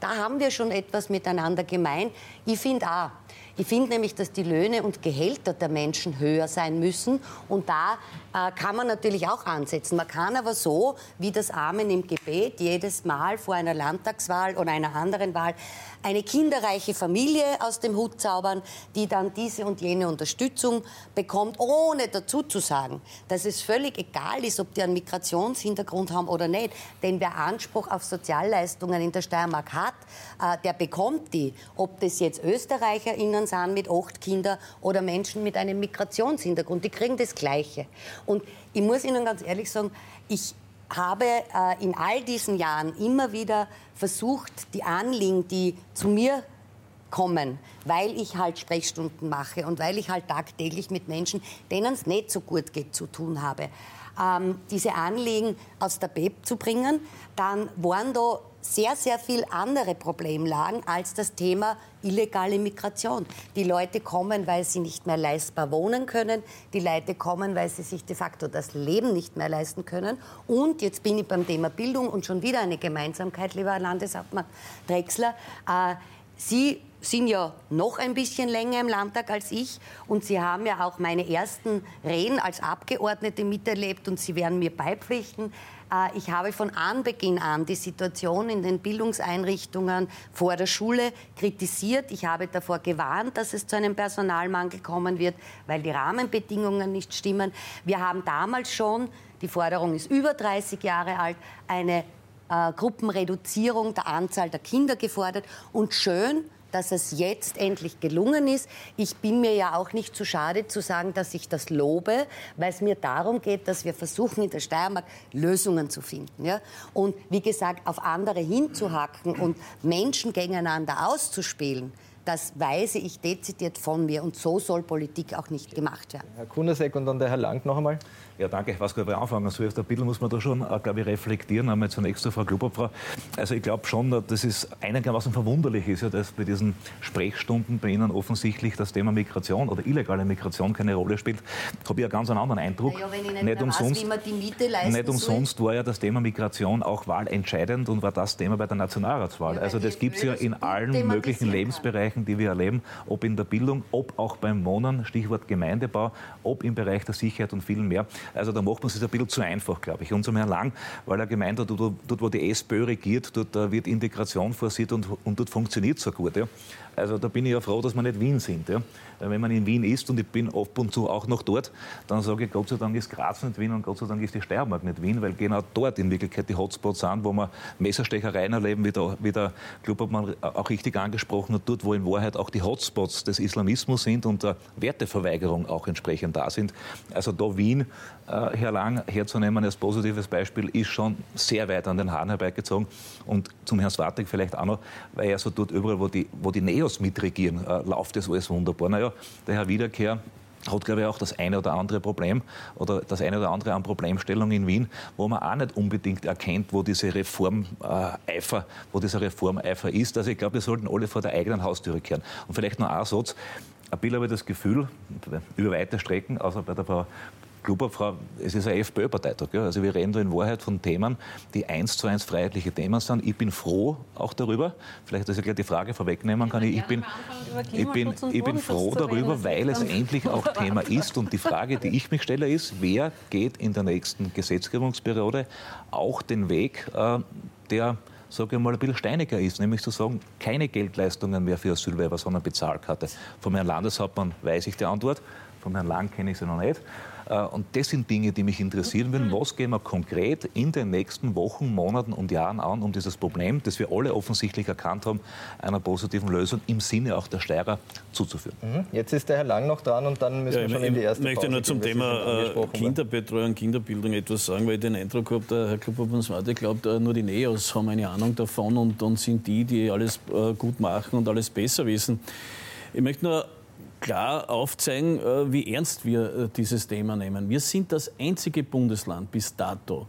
Da haben wir schon etwas miteinander gemein. Ich finde auch, ich finde nämlich, dass die Löhne und Gehälter der Menschen höher sein müssen. Und da äh, kann man natürlich auch ansetzen. Man kann aber so, wie das Amen im Gebet, jedes Mal vor einer Landtagswahl oder einer anderen Wahl eine kinderreiche Familie aus dem Hut zaubern, die dann diese und jene Unterstützung bekommt, ohne dazu zu sagen, dass es völlig egal ist, ob die einen Migrationshintergrund haben oder nicht. Denn wer Anspruch auf Sozialleistungen in der Steiermark hat, äh, der bekommt die. Ob das jetzt ÖsterreicherInnen sind mit acht Kindern oder Menschen mit einem Migrationshintergrund, die kriegen das Gleiche. Und ich muss Ihnen ganz ehrlich sagen, ich habe äh, in all diesen Jahren immer wieder versucht, die Anliegen, die zu mir kommen, weil ich halt Sprechstunden mache und weil ich halt tagtäglich mit Menschen, denen es nicht so gut geht, zu tun habe, ähm, diese Anliegen aus der B E P zu bringen. Dann waren da sehr, sehr viel andere Problemlagen als das Thema illegale Migration. Die Leute kommen, weil sie nicht mehr leistbar wohnen können. Die Leute kommen, weil sie sich de facto das Leben nicht mehr leisten können. Und jetzt bin ich beim Thema Bildung und schon wieder eine Gemeinsamkeit, lieber Landeshauptmann Drechsler. Äh, Sie sind ja noch ein bisschen länger im Landtag als ich und Sie haben ja auch meine ersten Reden als Abgeordnete miterlebt und Sie werden mir beipflichten. Ich habe von Anbeginn an die Situation in den Bildungseinrichtungen vor der Schule kritisiert. Ich habe davor gewarnt, dass es zu einem Personalmangel kommen wird, weil die Rahmenbedingungen nicht stimmen. Wir haben damals schon, die Forderung ist über dreißig Jahre alt, eine äh, Gruppenreduzierung der Anzahl der Kinder gefordert. Und schön, dass es jetzt endlich gelungen ist. Ich bin mir ja auch nicht zu schade zu sagen, dass ich das lobe, weil es mir darum geht, dass wir versuchen, in der Steiermark Lösungen zu finden. Ja? Und wie gesagt, auf andere hinzuhacken und Menschen gegeneinander auszuspielen, das weise ich dezidiert von mir. Und so soll Politik auch nicht gemacht werden. Herr Kunasek und dann der Herr Lang noch einmal. Ja, danke. Ich weiß gar nicht, wo anfangen soll. Auf der Bild muss man da schon, glaube ich, reflektieren. Einmal zunächst zu Frau Klubobfrau. Also ich glaube schon, dass es einigermaßen verwunderlich ist, ja, dass bei diesen Sprechstunden bei Ihnen offensichtlich das Thema Migration oder illegale Migration keine Rolle spielt. Habe ich einen ganz anderen Eindruck. Ja, wenn ich nicht, nicht umsonst, weiß, wie man die Miete leisten nicht umsonst war ja das Thema Migration auch wahlentscheidend und war das Thema bei der Nationalratswahl. Ja, also das gibt es ja in allen möglichen Lebensbereichen, die wir erleben, ob in der Bildung, ob auch beim Wohnen, Stichwort Gemeindebau, ob im Bereich der Sicherheit und viel mehr. Also da macht man es ein bisschen zu einfach, glaube ich. Und zum Herrn Lang, weil er gemeint hat, dort, dort wo die SPÖ regiert, dort uh, wird Integration forciert und, und dort funktioniert es so gut. Ja. Also da bin ich ja froh, dass wir nicht Wien sind. Ja. Wenn man in Wien ist, und ich bin ab und zu auch noch dort, dann sage ich, Gott sei Dank ist Graz nicht Wien und Gott sei Dank ist die Steiermark nicht Wien, weil genau dort in Wirklichkeit die Hotspots sind, wo wir Messerstechereien erleben, wie der, wie der Klubobmann auch richtig angesprochen hat, dort wo in Wahrheit auch die Hotspots des Islamismus sind und der Werteverweigerung auch entsprechend da sind. Also da Wien, äh, Herr Lang, herzunehmen als positives Beispiel, ist schon sehr weit an den Haaren herbeigezogen. Und zum Herrn Swartek vielleicht auch noch, weil er so dort überall, wo die, wo die Neos mitregieren, äh, läuft das alles wunderbar. Naja, der Herr Wiederkehr hat, glaube ich, auch das eine oder andere Problem oder das eine oder andere an Problemstellung in Wien, wo man auch nicht unbedingt erkennt, wo diese Reformeifer, wo dieser Reformeifer ist. Also ich glaube, wir sollten alle vor der eigenen Haustüre kehren. Und vielleicht noch ein Satz. Ein bisschen habe ich das Gefühl, über weite Strecken, außer bei der Frau Klubobfrau, es ist ein FPÖ-Parteitag. Ja? Also wir reden da in Wahrheit von Themen, die eins zu eins freiheitliche Themen sind. Ich bin froh auch darüber, vielleicht, dass ich gleich die Frage vorwegnehmen kann, ich, ich, bin, ich, bin, ich bin froh darüber, weil es endlich auch Thema ist. Und die Frage, die ich mich stelle, ist, wer geht in der nächsten Gesetzgebungsperiode auch den Weg, äh, der, sage ich mal, ein bisschen steiniger ist, nämlich zu sagen, keine Geldleistungen mehr für Asylwerber, sondern Bezahlkarte. Vom Herrn Landeshauptmann weiß ich die Antwort, vom Herrn Lang kenne ich sie noch nicht. Und das sind Dinge, die mich interessieren würden. Was gehen wir konkret in den nächsten Wochen, Monaten und Jahren an, um dieses Problem, das wir alle offensichtlich erkannt haben, einer positiven Lösung im Sinne auch der Steirer zuzuführen? Jetzt ist der Herr Lang noch dran und dann müssen ja, wir schon in die erste Pause. Ich möchte nur zum gehen, Thema Kinderbetreuung, Kinderbildung etwas sagen, weil ich den Eindruck habe, der Herr Klubobmann-Swartek glaubt, nur die Neos haben eine Ahnung davon und, und sind die, die alles gut machen und alles besser wissen. Ich möchte nur klar aufzeigen, wie ernst wir dieses Thema nehmen. Wir sind das einzige Bundesland bis dato,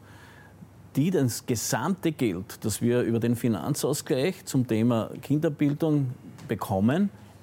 die das gesamte Geld, das wir über den Finanzausgleich zum Thema Kinderbildung bekommen,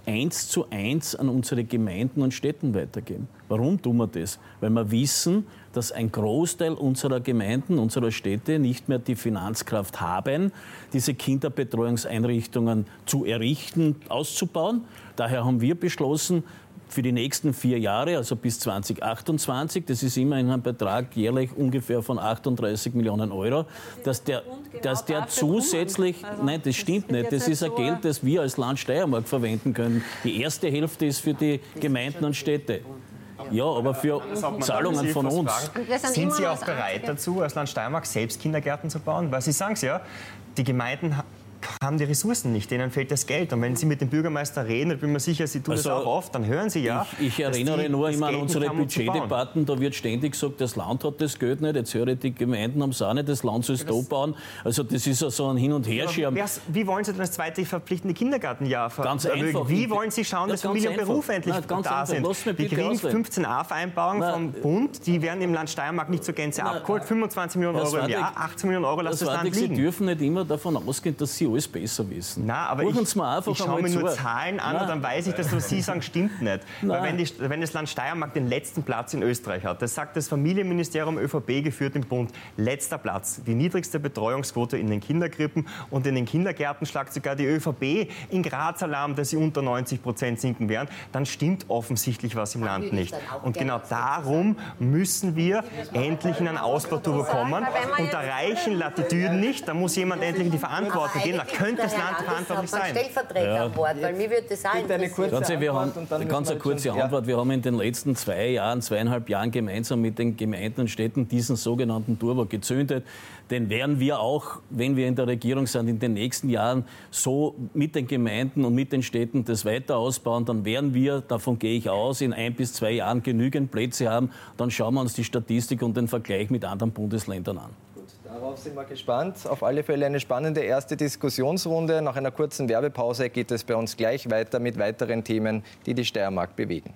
eins zu eins an unsere Gemeinden und Städten weitergeben. Warum tun wir das? Weil wir wissen, dass ein Großteil unserer Gemeinden, unserer Städte nicht mehr die Finanzkraft haben, diese Kinderbetreuungseinrichtungen zu errichten, auszubauen. Daher haben wir beschlossen, für die nächsten vier Jahre, also bis zwanzig achtundzwanzig, das ist immerhin ein Betrag jährlich ungefähr von achtunddreißig Millionen Euro, dass der, dass der zusätzlich, nein, das stimmt nicht, das ist ein Geld, das wir als Land Steiermark verwenden können. Die erste Hälfte ist für die Gemeinden und Städte. Ja, aber für Zahlungen von uns. Sind Sie auch bereit dazu, als Land Steiermark selbst Kindergärten zu bauen? Weil Sie sagen es ja, die Gemeinden haben die Ressourcen nicht, denen fehlt das Geld. Und wenn Sie mit dem Bürgermeister reden, ich bin mir sicher, Sie tun also, das auch oft, dann hören Sie ja. Ich, ich erinnere die, nur immer an unsere Budgetdebatten, da wird ständig gesagt, das Land hat das Geld nicht, jetzt höre ich, die Gemeinden haben es auch nicht, das Land soll es da bauen. Also das ist ja so ein Hin- und Herschirm. Ja, wie wollen Sie denn das zweite verpflichtende Kindergartenjahr ganz einfach. Wie wollen Sie schauen, dass ja, Familie und Beruf endlich Nein, da sind? Die kriegen fünfzehn a-Vereinbarung vom Bund, die werden im Land Steiermark nicht zur Gänze Na, abgeholt, fünfundzwanzig Millionen Euro im Jahr, achtzehn Millionen Euro lassen das Land liegen. Sie dürfen nicht immer davon ausgehen, dass Sie alles besser wissen. Na, aber ich, ich schaue mir nur Zahlen an Nein. und dann weiß ich, dass was Sie sagen, stimmt nicht. Weil wenn, die, wenn das Land Steiermark den letzten Platz in Österreich hat, das sagt das Familienministerium ÖVP, geführt im Bund, letzter Platz, die niedrigste Betreuungsquote in den Kinderkrippen und in den Kindergärten schlagt sogar die ÖVP in Graz Alarm, dass sie unter neunzig Prozent sinken werden, dann stimmt offensichtlich was im Land nicht. Und genau darum müssen wir endlich in einen Ausbauturbo kommen und da reichen Latitüden nicht, da muss jemand endlich in die Verantwortung gehen. Da könnte das Land verantwortlich sein. Stellvertreter ja. an Bord, weil mir würde das auch interessieren. Ganz, wir haben, ganz eine kurze schon, Antwort. Ja. Wir haben in den letzten zwei Jahren, zweieinhalb Jahren gemeinsam mit den Gemeinden und Städten diesen sogenannten Turbo gezündet. Den werden wir auch, wenn wir in der Regierung sind, in den nächsten Jahren so mit den Gemeinden und mit den Städten das weiter ausbauen. Dann werden wir, davon gehe ich aus, in ein bis zwei Jahren genügend Plätze haben. Dann schauen wir uns die Statistik und den Vergleich mit anderen Bundesländern an. Darauf sind wir gespannt. Auf alle Fälle eine spannende erste Diskussionsrunde. Nach einer kurzen Werbepause geht es bei uns gleich weiter mit weiteren Themen, die die Steiermark bewegen.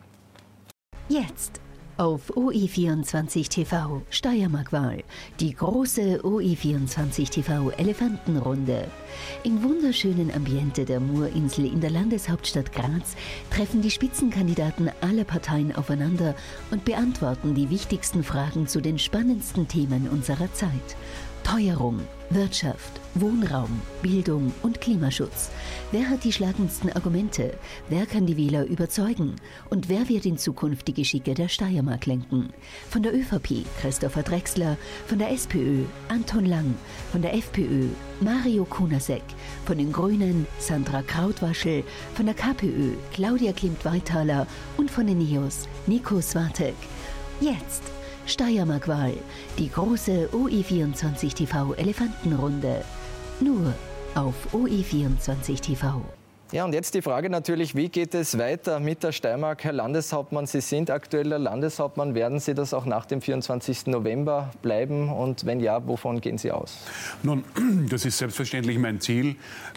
Jetzt auf O I vierundzwanzig T V Steiermark-Wahl, die große O I vierundzwanzig T V Elefantenrunde. Im wunderschönen Ambiente der Murinsel in der Landeshauptstadt Graz treffen die Spitzenkandidaten aller Parteien aufeinander und beantworten die wichtigsten Fragen zu den spannendsten Themen unserer Zeit. Teuerung, Wirtschaft, Wohnraum, Bildung und Klimaschutz. Wer hat die schlagendsten Argumente? Wer kann die Wähler überzeugen? Und wer wird in Zukunft die Geschicke der Steiermark lenken? Von der ÖVP Christopher Drechsler, von der SPÖ Anton Lang, von der FPÖ Mario Kunasek, von den Grünen Sandra Krautwaschel, von der KPÖ Claudia Klimt-Weithaler und von den Neos Nico Swatek. Jetzt Steiermark-Wahl, die große O I vierundzwanzig T V Elefantenrunde. Nur auf O I vierundzwanzig T V. Ja, und jetzt die Frage natürlich, wie geht es weiter mit der Steiermark? Herr Landeshauptmann, Sie sind aktueller Landeshauptmann. Werden Sie das auch nach dem vierundzwanzigsten November bleiben? Und wenn ja, wovon gehen Sie aus? Nun, das ist selbstverständlich mein Ziel.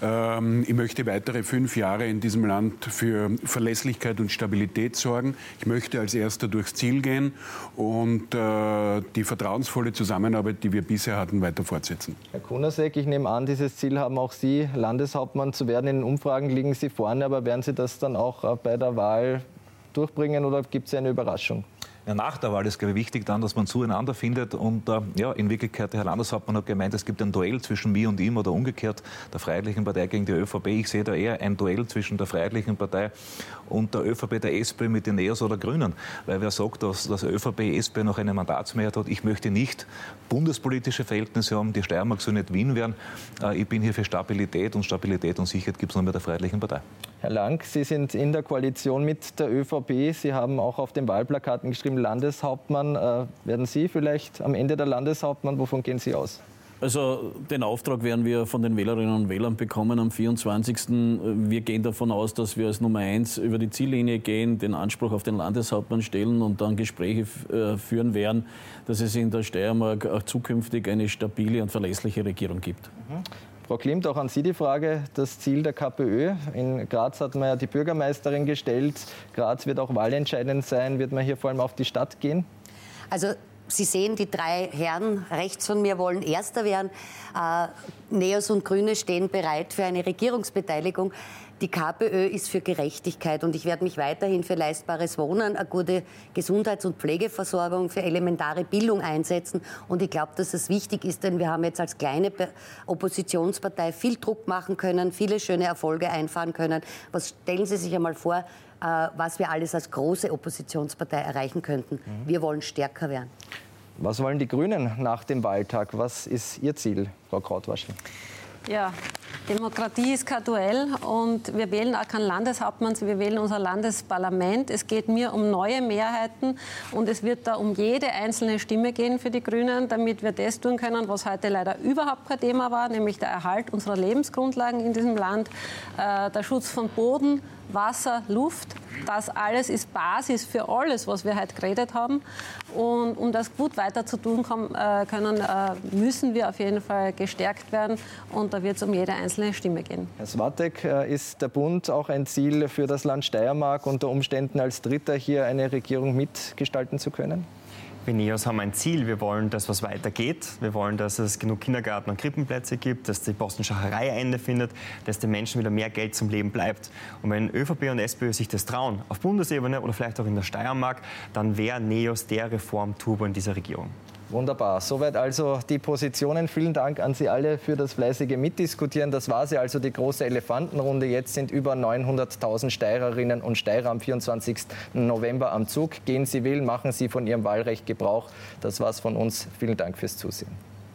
Ich möchte weitere fünf Jahre in diesem Land für Verlässlichkeit und Stabilität sorgen. Ich möchte als Erster durchs Ziel gehen und die vertrauensvolle Zusammenarbeit, die wir bisher hatten, weiter fortsetzen. Herr Kunasek, ich nehme an, dieses Ziel haben auch Sie, Landeshauptmann zu werden. In den Umfragen liegen Sie vorne, aber werden Sie das dann auch bei der Wahl durchbringen oder gibt es eine Überraschung? Ja, nach der Wahl ist, glaube ich, wichtig dann, dass man zueinander findet. Und äh, ja, in Wirklichkeit, der Herr Landeshauptmann hat gemeint, es gibt ein Duell zwischen mir und ihm oder umgekehrt, der Freiheitlichen Partei gegen die ÖVP. Ich sehe da eher ein Duell zwischen der Freiheitlichen Partei und der ÖVP, der SPÖ mit den Neos oder Grünen. Weil wer sagt, dass das ÖVP, SPÖ noch eine Mandatsmehrheit hat, ich möchte nicht bundespolitische Verhältnisse haben, die Steiermark soll nicht Wien werden. Äh, ich bin hier für Stabilität und Stabilität und Sicherheit gibt es nur mit der Freiheitlichen Partei. Herr Lang, Sie sind in der Koalition mit der ÖVP. Sie haben auch auf den Wahlplakaten geschrieben, Landeshauptmann. Äh, werden Sie vielleicht am Ende der Landeshauptmann? Wovon gehen Sie aus? Also den Auftrag werden wir von den Wählerinnen und Wählern bekommen am vierundzwanzigsten Wir gehen davon aus, dass wir als Nummer eins über die Ziellinie gehen, den Anspruch auf den Landeshauptmann stellen und dann Gespräche äh, führen werden, dass es in der Steiermark auch zukünftig eine stabile und verlässliche Regierung gibt. Mhm. Frau Klimt, auch an Sie die Frage, das Ziel der KPÖ. In Graz hat man ja die Bürgermeisterin gestellt. Graz wird auch wahlentscheidend sein. Wird man hier vor allem auf die Stadt gehen? Also Sie sehen, die drei Herren rechts von mir wollen Erster werden. Äh, Neos und Grüne stehen bereit für eine Regierungsbeteiligung. Die KPÖ ist für Gerechtigkeit und ich werde mich weiterhin für leistbares Wohnen, eine gute Gesundheits- und Pflegeversorgung, für elementare Bildung einsetzen. Und ich glaube, dass es wichtig ist, denn wir haben jetzt als kleine Oppositionspartei viel Druck machen können, viele schöne Erfolge einfahren können. Was stellen Sie sich einmal vor, was wir alles als große Oppositionspartei erreichen könnten? Mhm. Wir wollen stärker werden. Was wollen die Grünen nach dem Wahltag? Was ist Ihr Ziel, Frau Krautwaschel? Ja, Demokratie ist kein Duell und wir wählen auch keinen Landeshauptmann, wir wählen unser Landesparlament. Es geht mir um neue Mehrheiten und es wird da um jede einzelne Stimme gehen für die Grünen, damit wir das tun können, was heute leider überhaupt kein Thema war, nämlich der Erhalt unserer Lebensgrundlagen in diesem Land, äh, der Schutz von Boden, Wasser, Luft. Das alles ist Basis für alles, was wir heute geredet haben. Und um das gut weiter zu tun können, müssen wir auf jeden Fall gestärkt werden. Und da wird es um jede einzelne Stimme gehen. Herr Swatek, ist der Bund auch ein Ziel für das Land Steiermark, unter Umständen als Dritter hier eine Regierung mitgestalten zu können? Wir NEOS haben ein Ziel. Wir wollen, dass was weitergeht. Wir wollen, dass es genug Kindergarten- und Krippenplätze gibt, dass die Postenschacherei ein Ende findet, dass den Menschen wieder mehr Geld zum Leben bleibt. Und wenn ÖVP und SPÖ sich das trauen, auf Bundesebene oder vielleicht auch in der Steiermark, dann wäre NEOS der Reformturbo in dieser Regierung. Wunderbar. Soweit also die Positionen. Vielen Dank an Sie alle für das fleißige Mitdiskutieren. Das war sie also, die große Elefantenrunde. Jetzt sind über neunhunderttausend Steirerinnen und Steirer am vierundzwanzigsten November am Zug. Gehen Sie wählen, machen Sie von Ihrem Wahlrecht Gebrauch. Das war's von uns. Vielen Dank fürs Zusehen.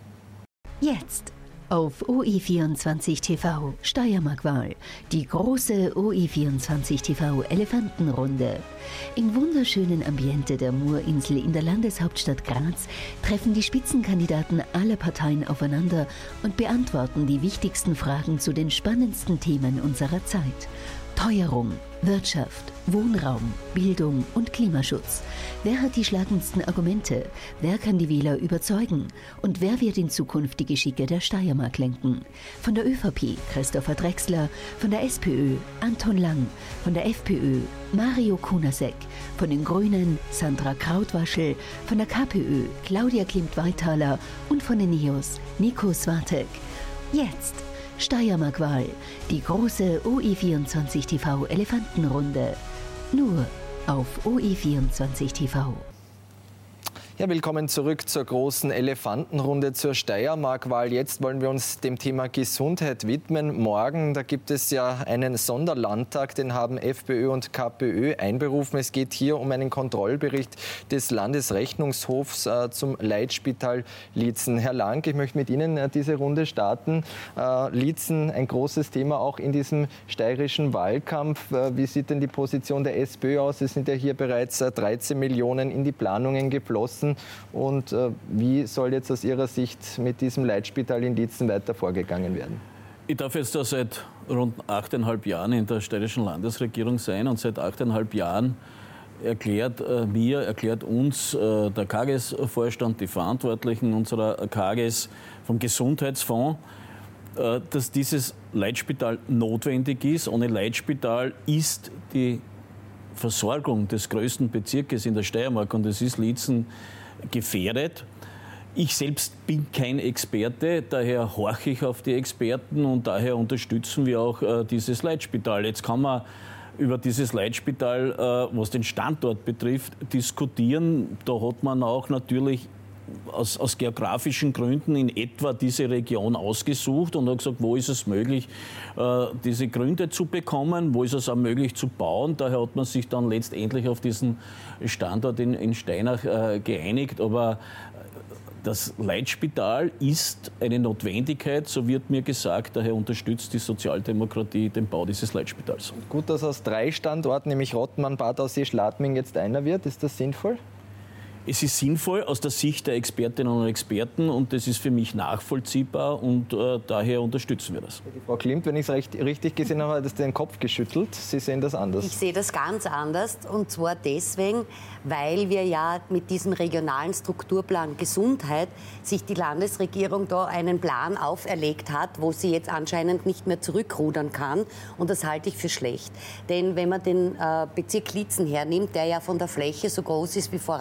Jetzt auf O I vierundzwanzig T V Steiermark-Wahl, die große O I vierundzwanzig T V Elefantenrunde. Im wunderschönen Ambiente der Murinsel in der Landeshauptstadt Graz treffen die Spitzenkandidaten aller Parteien aufeinander und beantworten die wichtigsten Fragen zu den spannendsten Themen unserer Zeit. Teuerung, Wirtschaft, Wohnraum, Bildung und Klimaschutz. Wer hat die schlagendsten Argumente? Wer kann die Wähler überzeugen? Und wer wird in Zukunft die Geschicke der Steiermark lenken? Von der ÖVP Christopher Drexler, von der SPÖ Anton Lang, von der FPÖ Mario Kunasek, von den Grünen Sandra Krautwaschel, von der KPÖ Claudia Klimt-Weithaler und von den NEOS Nico Swatek. Jetzt Steiermark-Wahl, die große O I vierundzwanzig T V Elefantenrunde. Nur auf O I vierundzwanzig T V. Ja, willkommen zurück zur großen Elefantenrunde, zur Steiermark-Wahl. Jetzt wollen wir uns dem Thema Gesundheit widmen. Morgen, da gibt es ja einen Sonderlandtag, den haben FPÖ und KPÖ einberufen. Es geht hier um einen Kontrollbericht des Landesrechnungshofs äh, zum Leitspital Liezen. Herr Lang, ich möchte mit Ihnen äh, diese Runde starten. Äh, Liezen, ein großes Thema auch in diesem steirischen Wahlkampf. Äh, wie sieht denn die Position der SPÖ aus? Es sind ja hier bereits äh, dreizehn Millionen in die Planungen geflossen. Und äh, wie soll jetzt aus Ihrer Sicht mit diesem Leitspital in Liezen weiter vorgegangen werden? Ich darf jetzt da seit rund achteinhalb Jahren in der steirischen Landesregierung sein und seit achteinhalb Jahren erklärt äh, mir, erklärt uns äh, der K G S-Vorstand, die Verantwortlichen unserer K G S vom Gesundheitsfonds, äh, dass dieses Leitspital notwendig ist. Ohne Leitspital ist die Versorgung des größten Bezirkes in der Steiermark, und das ist Liezen, gefährdet. Ich selbst bin kein Experte, daher horche ich auf die Experten und daher unterstützen wir auch äh, dieses Leitspital. Jetzt kann man über dieses Leitspital, äh, was den Standort betrifft, diskutieren. Da hat man auch natürlich aus, aus geografischen Gründen in etwa diese Region ausgesucht und hat gesagt, wo ist es möglich, äh, diese Gründe zu bekommen, wo ist es auch möglich zu bauen. Daher hat man sich dann letztendlich auf diesen Standort in, in Steinach äh, geeinigt. Aber das Leitspital ist eine Notwendigkeit, so wird mir gesagt. Daher unterstützt die Sozialdemokratie den Bau dieses Leitspitals. Gut, dass aus drei Standorten, nämlich Rottmann, Bad Aussee, Schladming, jetzt einer wird. Ist das sinnvoll? Es ist sinnvoll aus der Sicht der Expertinnen und Experten und das ist für mich nachvollziehbar und äh, daher unterstützen wir das. Die Frau Klimt, wenn ich es richtig gesehen habe, hat das den Kopf geschüttelt. Sie sehen das anders. Ich sehe das ganz anders und zwar deswegen, weil wir ja mit diesem regionalen Strukturplan Gesundheit sich die Landesregierung da einen Plan auferlegt hat, wo sie jetzt anscheinend nicht mehr zurückrudern kann und das halte ich für schlecht. Denn wenn man den äh, Bezirk Liezen hernimmt, der ja von der Fläche so groß ist wie Vorarlberg,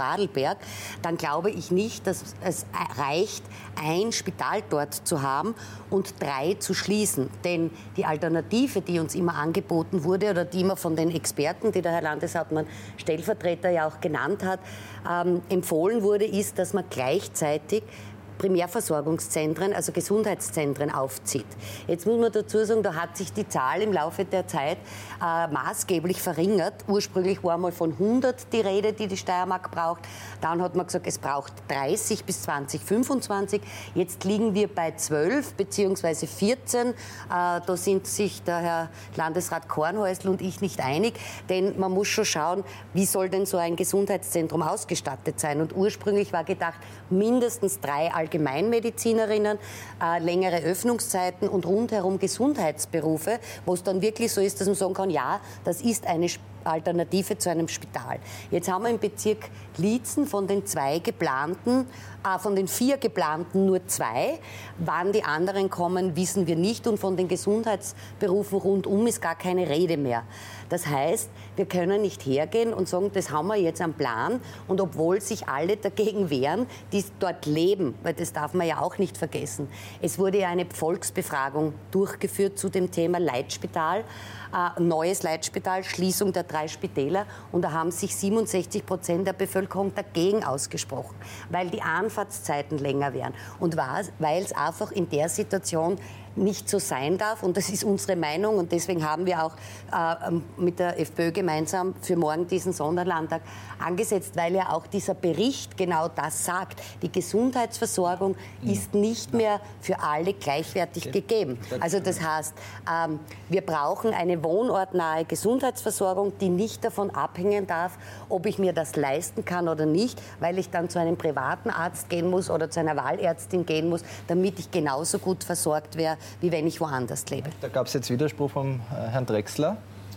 Vorarlberg, dann glaube ich nicht, dass es reicht, ein Spital dort zu haben und drei zu schließen. Denn die Alternative, die uns immer angeboten wurde oder die immer von den Experten, die der Herr Landeshauptmann Stellvertreter ja auch genannt hat, ähm, empfohlen wurde, ist, dass man gleichzeitig Primärversorgungszentren, also Gesundheitszentren aufzieht. Jetzt muss man dazu sagen, da hat sich die Zahl im Laufe der Zeit äh, maßgeblich verringert. Ursprünglich war mal von hundert die Rede, die die Steiermark braucht. Dann hat man gesagt, es braucht dreißig bis zwanzig fünfundzwanzig. Jetzt liegen wir bei zwölf bzw. vierzehn. Äh, da sind sich der Herr Landesrat Kornhäusl und ich nicht einig, denn man muss schon schauen, wie soll denn so ein Gesundheitszentrum ausgestattet sein. Und ursprünglich war gedacht, mindestens drei Allgemeinmedizinerinnen, äh, längere Öffnungszeiten und rundherum Gesundheitsberufe, wo es dann wirklich so ist, dass man sagen kann, ja, das ist eine Alternative zu einem Spital. Jetzt haben wir im Bezirk Liezen von den zwei geplanten, äh, von den vier geplanten nur zwei. Wann die anderen kommen, wissen wir nicht. Und von den Gesundheitsberufen rundum ist gar keine Rede mehr. Das heißt, wir können nicht hergehen und sagen, das haben wir jetzt am Plan. Und obwohl sich alle dagegen wehren, die dort leben, weil das darf man ja auch nicht vergessen. Es wurde ja eine Volksbefragung durchgeführt zu dem Thema Leitspital. Äh, neues Leitspital, Schließung der drei Spitäler. Und da haben sich siebenundsechzig Prozent der Bevölkerung dagegen ausgesprochen, weil die Anfahrtszeiten länger wären. Und weil es einfach in der Situation nicht so sein darf. Und das ist unsere Meinung. Und deswegen haben wir auch äh, mit der FPÖ gemeinsam für morgen diesen Sonderlandtag angesetzt, weil ja auch dieser Bericht genau das sagt. Die Gesundheitsversorgung ist nicht mehr für alle gleichwertig okay. gegeben. Also das heißt, ähm, wir brauchen eine wohnortnahe Gesundheitsversorgung, die nicht davon abhängen darf, ob ich mir das leisten kann oder nicht, weil ich dann zu einem privaten Arzt gehen muss oder zu einer Wahlärztin gehen muss, damit ich genauso gut versorgt wäre, wie wenn ich woanders lebe. Da gab es jetzt Widerspruch vom äh, Herrn Drechsler.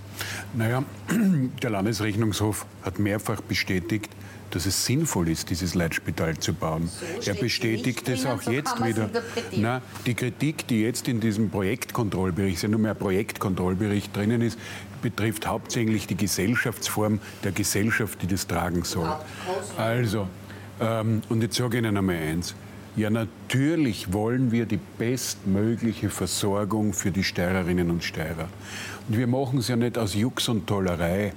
Naja, der Landesrechnungshof hat mehrfach bestätigt, dass es sinnvoll ist, dieses Leitspital zu bauen. So er bestätigt es auch jetzt wieder. Na, die Kritik, die jetzt in diesem Projektkontrollbericht, ja nur mehr Projektkontrollbericht drinnen ist, betrifft hauptsächlich die Gesellschaftsform der Gesellschaft, die das tragen soll. Also, ähm, und jetzt sage ich Ihnen einmal eins. Ja, natürlich wollen wir die bestmögliche Versorgung für die Steirerinnen und Steirer. Und wir machen es ja nicht aus Jux und Tollerei.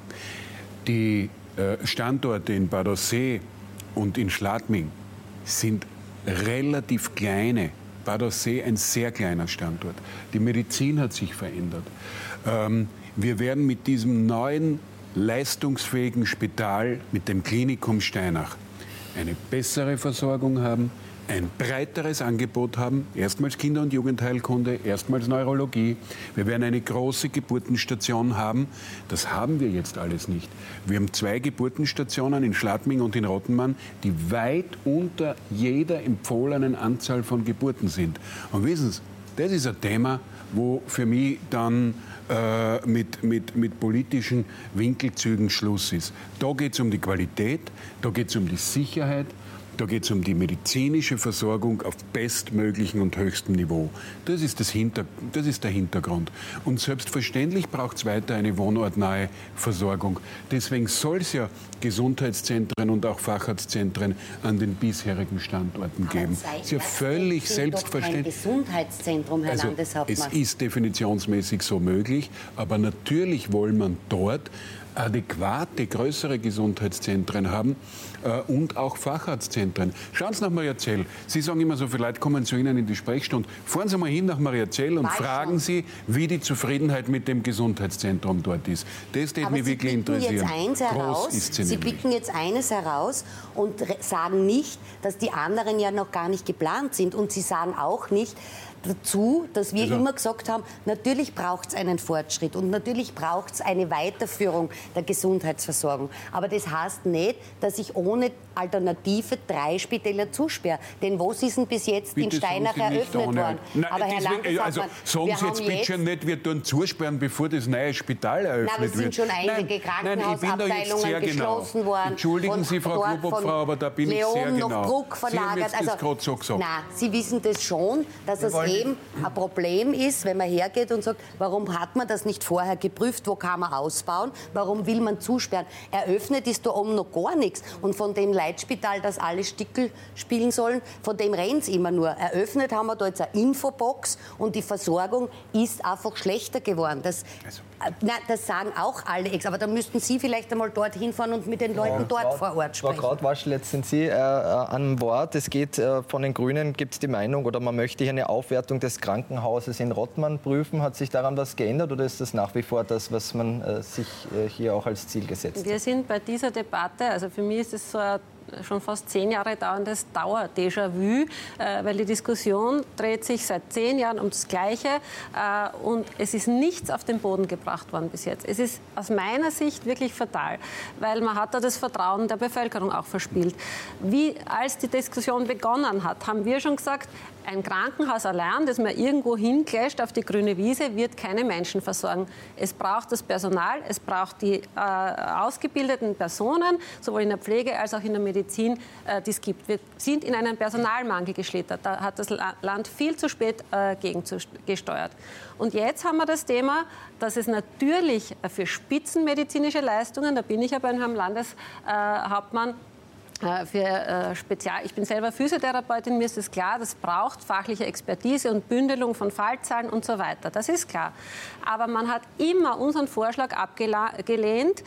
Die äh, Standorte in Bad Aussee und in Schladming sind relativ kleine. Bad Aussee ein sehr kleiner Standort. Die Medizin hat sich verändert. Ähm, wir werden mit diesem neuen leistungsfähigen Spital, mit dem Klinikum Steinach, eine bessere Versorgung haben, ein breiteres Angebot haben, erstmals Kinder- und Jugendheilkunde, erstmals Neurologie. Wir werden eine große Geburtenstation haben. Das haben wir jetzt alles nicht. Wir haben zwei Geburtenstationen in Schladming und in Rottenmann, die weit unter jeder empfohlenen Anzahl von Geburten sind. Und wissen Sie, das ist ein Thema, wo für mich dann äh, mit, mit, mit politischen Winkelzügen Schluss ist. Da geht es um die Qualität, da geht es um die Sicherheit, da geht es um die medizinische Versorgung auf bestmöglichen und höchstem Niveau. Das ist, das Hinter, das ist der Hintergrund. Und selbstverständlich braucht es weiter eine wohnortnahe Versorgung. Deswegen soll es ja Gesundheitszentren und auch Facharztzentren an den bisherigen Standorten Aber geben. Es ist ja völlig selbstverständlich. Doch kein Gesundheitszentrum, Herr also, Landeshauptmann. Es ist definitionsmäßig so möglich, aber natürlich wollen man dort adäquate, größere Gesundheitszentren haben äh, und auch Facharztzentren. Schauen Sie nach Mariazell. Sie sagen immer, so viele Leute kommen zu Ihnen in die Sprechstunde. Fahren Sie mal hin nach Mariazell und Weiß fragen schon. Sie, wie die Zufriedenheit mit dem Gesundheitszentrum dort ist. Das würde mich wirklich interessieren. Jetzt eins heraus, ist sie, Sie nämlich. picken jetzt eines heraus und sagen nicht, dass die anderen ja noch gar nicht geplant sind. Und Sie sagen auch nicht dazu, dass wir also immer gesagt haben, natürlich braucht es einen Fortschritt und natürlich braucht es eine Weiterführung der Gesundheitsversorgung. Aber das heißt nicht, dass ich ohne Alternative drei Spitäler zusperre. Denn wo ist denn bis jetzt bitte in Steinach eröffnet worden? Nein, aber Herr deswegen, also sagen Sie jetzt bitte schon nicht, wir tun zusperren, bevor das neue Spital eröffnet wird. Nein, es sind schon einige Krankenhausabteilungen geschlossen genau. worden. Entschuldigen Sie, Frau Klubobfrau, aber da bin Leon ich sehr genau. noch Bruck verlagert. Sie haben jetzt das also, gerade so gesagt. Nein, Sie wissen das schon, dass wir es wollen Problem, ein Problem ist, wenn man hergeht und sagt, warum hat man das nicht vorher geprüft, wo kann man ausbauen, warum will man zusperren? Eröffnet ist da oben noch gar nichts. Und von dem Leitspital, das alle Stickel spielen sollen, von dem rennt es immer nur. Eröffnet haben wir da jetzt eine Infobox und die Versorgung ist einfach schlechter geworden. Das, also. äh, na, das sagen auch alle Ex. Aber da müssten Sie vielleicht einmal dorthin fahren und mit den Leuten ja, dort Frau, vor Ort sprechen. Frau Krautwaschel, jetzt sind Sie äh, an Bord. Es geht äh, von den Grünen, gibt es die Meinung, oder man möchte hier eine Aufwertung des Krankenhauses in Rottmann prüfen. Hat sich daran was geändert oder ist das nach wie vor das, was man äh, sich äh, hier auch als Ziel gesetzt hat? Wir sind bei dieser Debatte, also für mich ist es so ein schon fast zehn Jahre dauerndes Dauer-Déjà-vu, äh, weil die Diskussion dreht sich seit zehn Jahren um das Gleiche äh, und es ist nichts auf den Boden gebracht worden bis jetzt. Es ist aus meiner Sicht wirklich fatal, weil man hat da das Vertrauen der Bevölkerung auch verspielt. Wie als die Diskussion begonnen hat, haben wir schon gesagt, ein Krankenhaus allein, das man irgendwo hinkläscht auf die grüne Wiese, wird keine Menschen versorgen. Es braucht das Personal, es braucht die äh, ausgebildeten Personen, sowohl in der Pflege als auch in der Medizin, äh, die es gibt. Wir sind in einen Personalmangel geschlittert. Da hat das Land viel zu spät äh, gegengesteuert. Und jetzt haben wir das Thema, dass es natürlich für spitzenmedizinische Leistungen, da bin ich ja beim Herrn Landeshauptmann, Für äh, Spezial. Ich bin selber Physiotherapeutin, mir ist es klar, das braucht fachliche Expertise und Bündelung von Fallzahlen und so weiter. Das ist klar. Aber man hat immer unseren Vorschlag abgelehnt,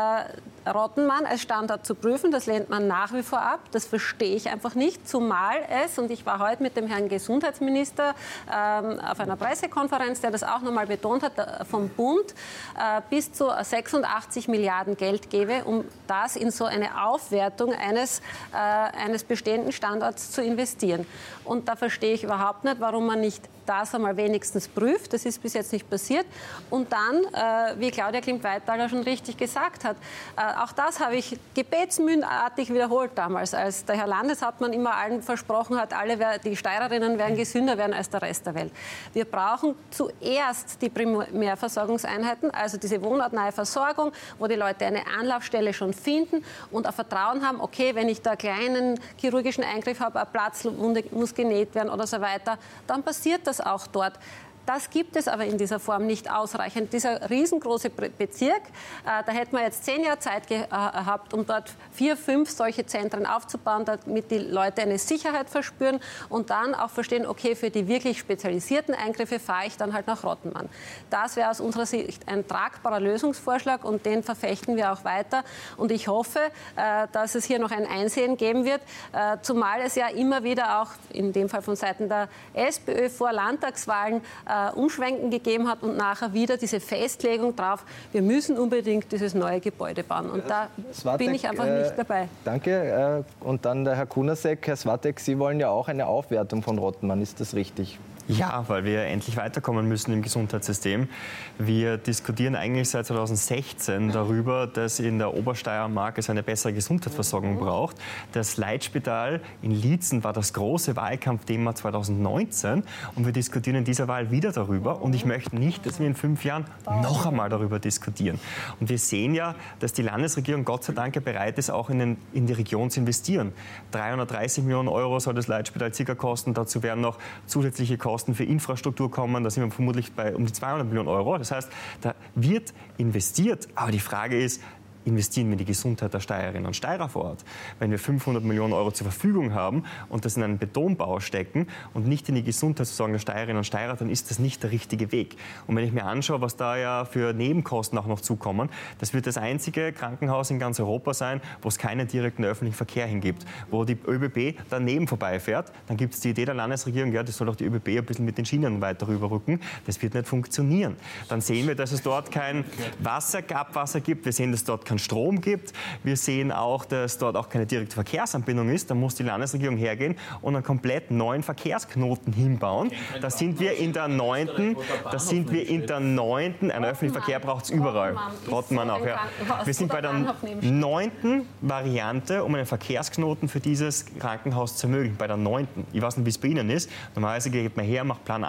äh, Rottenmann als Standort zu prüfen. Das lehnt man nach wie vor ab. Das verstehe ich einfach nicht. Zumal es, und ich war heute mit dem Herrn Gesundheitsminister äh, auf einer Pressekonferenz, der das auch noch mal betont hat, vom Bund äh, bis zu sechsundachtzig Milliarden Geld gebe, um das in so eine Aufwertung eines, äh, eines bestehenden Standorts zu investieren. Und da verstehe ich überhaupt nicht, warum man nicht das einmal wenigstens prüft. Das ist bis jetzt nicht passiert. Und dann, äh, wie Claudia Klimt-Weithaler schon richtig gesagt hat, äh, auch das habe ich gebetsmühlenartig wiederholt damals, als der Herr Landeshauptmann immer allen versprochen hat, alle die Steirerinnen werden gesünder werden als der Rest der Welt. Wir brauchen zuerst die Primärversorgungseinheiten, also diese wohnortnahe Versorgung, wo die Leute eine Anlaufstelle schon finden und ein Vertrauen haben, okay, wenn ich da einen kleinen chirurgischen Eingriff habe, eine Platzwunde muss genäht werden oder so weiter, dann passiert das auch dort. Das gibt es aber in dieser Form nicht ausreichend. Dieser riesengroße Bezirk, äh, da hätten wir jetzt zehn Jahre Zeit gehabt, um dort vier, fünf solche Zentren aufzubauen, damit die Leute eine Sicherheit verspüren und dann auch verstehen, okay, für die wirklich spezialisierten Eingriffe fahre ich dann halt nach Rottenmann. Das wäre aus unserer Sicht ein tragbarer Lösungsvorschlag und den verfechten wir auch weiter. Und ich hoffe, äh, dass es hier noch ein Einsehen geben wird, äh, zumal es ja immer wieder auch, in dem Fall von Seiten der SPÖ, vor Landtagswahlen äh, Umschwenken gegeben hat und nachher wieder diese Festlegung drauf, wir müssen unbedingt dieses neue Gebäude bauen. Und da Svatek, bin ich einfach äh, nicht dabei. Danke. Äh, und dann der Herr Kunasek. Herr Svatek, Sie wollen ja auch eine Aufwertung von Rottenmann. Ist das richtig? Ja, weil wir endlich weiterkommen müssen im Gesundheitssystem. Wir diskutieren eigentlich seit zweitausendsechzehn darüber, dass in der Obersteiermark es eine bessere Gesundheitsversorgung braucht. Das Leitspital in Liezen war das große Wahlkampfthema zweitausendneunzehn und wir diskutieren in dieser Wahl wieder darüber. Und ich möchte nicht, dass wir in fünf Jahren noch einmal darüber diskutieren. Und wir sehen ja, dass die Landesregierung Gott sei Dank bereit ist, auch in, den, in die Region zu investieren. dreihundertdreißig Millionen Euro soll das Leitspital circa kosten. Dazu werden noch zusätzliche Kosten für Infrastruktur kommen, da sind wir vermutlich bei um die zweihundert Millionen Euro. Das heißt, da wird investiert. Aber die Frage ist, investieren wir in die Gesundheit der Steirerinnen und Steirer vor Ort? Wenn wir fünfhundert Millionen Euro zur Verfügung haben und das in einen Betonbau stecken und nicht in die Gesundheitsversorgung der Steirerinnen und Steirer, dann ist das nicht der richtige Weg. Und wenn ich mir anschaue, was da ja für Nebenkosten auch noch zukommen, das wird das einzige Krankenhaus in ganz Europa sein, wo es keinen direkten öffentlichen Verkehr hingibt, wo die ÖBB daneben vorbeifährt. Dann gibt es die Idee der Landesregierung, ja, das soll auch die ÖBB ein bisschen mit den Schienen weiter rüberrücken. Das wird nicht funktionieren. Dann sehen wir, dass es dort kein Wasser, Abwasser gibt. Wir sehen, dass dort kein Strom gibt. Wir sehen auch, dass dort auch keine direkte Verkehrsanbindung ist. Da muss die Landesregierung hergehen und einen komplett neuen Verkehrsknoten hinbauen. Da sind wir in der neunten, da sind wir in der neunten, einen öffentlichen Verkehr braucht es überall. Rottenmann auch, ja. Wir sind bei der neunten Variante, um einen Verkehrsknoten für dieses Krankenhaus zu ermöglichen. Bei der neunten. Ich weiß nicht, wie es bei Ihnen ist. Normalerweise geht man her, macht Plan A.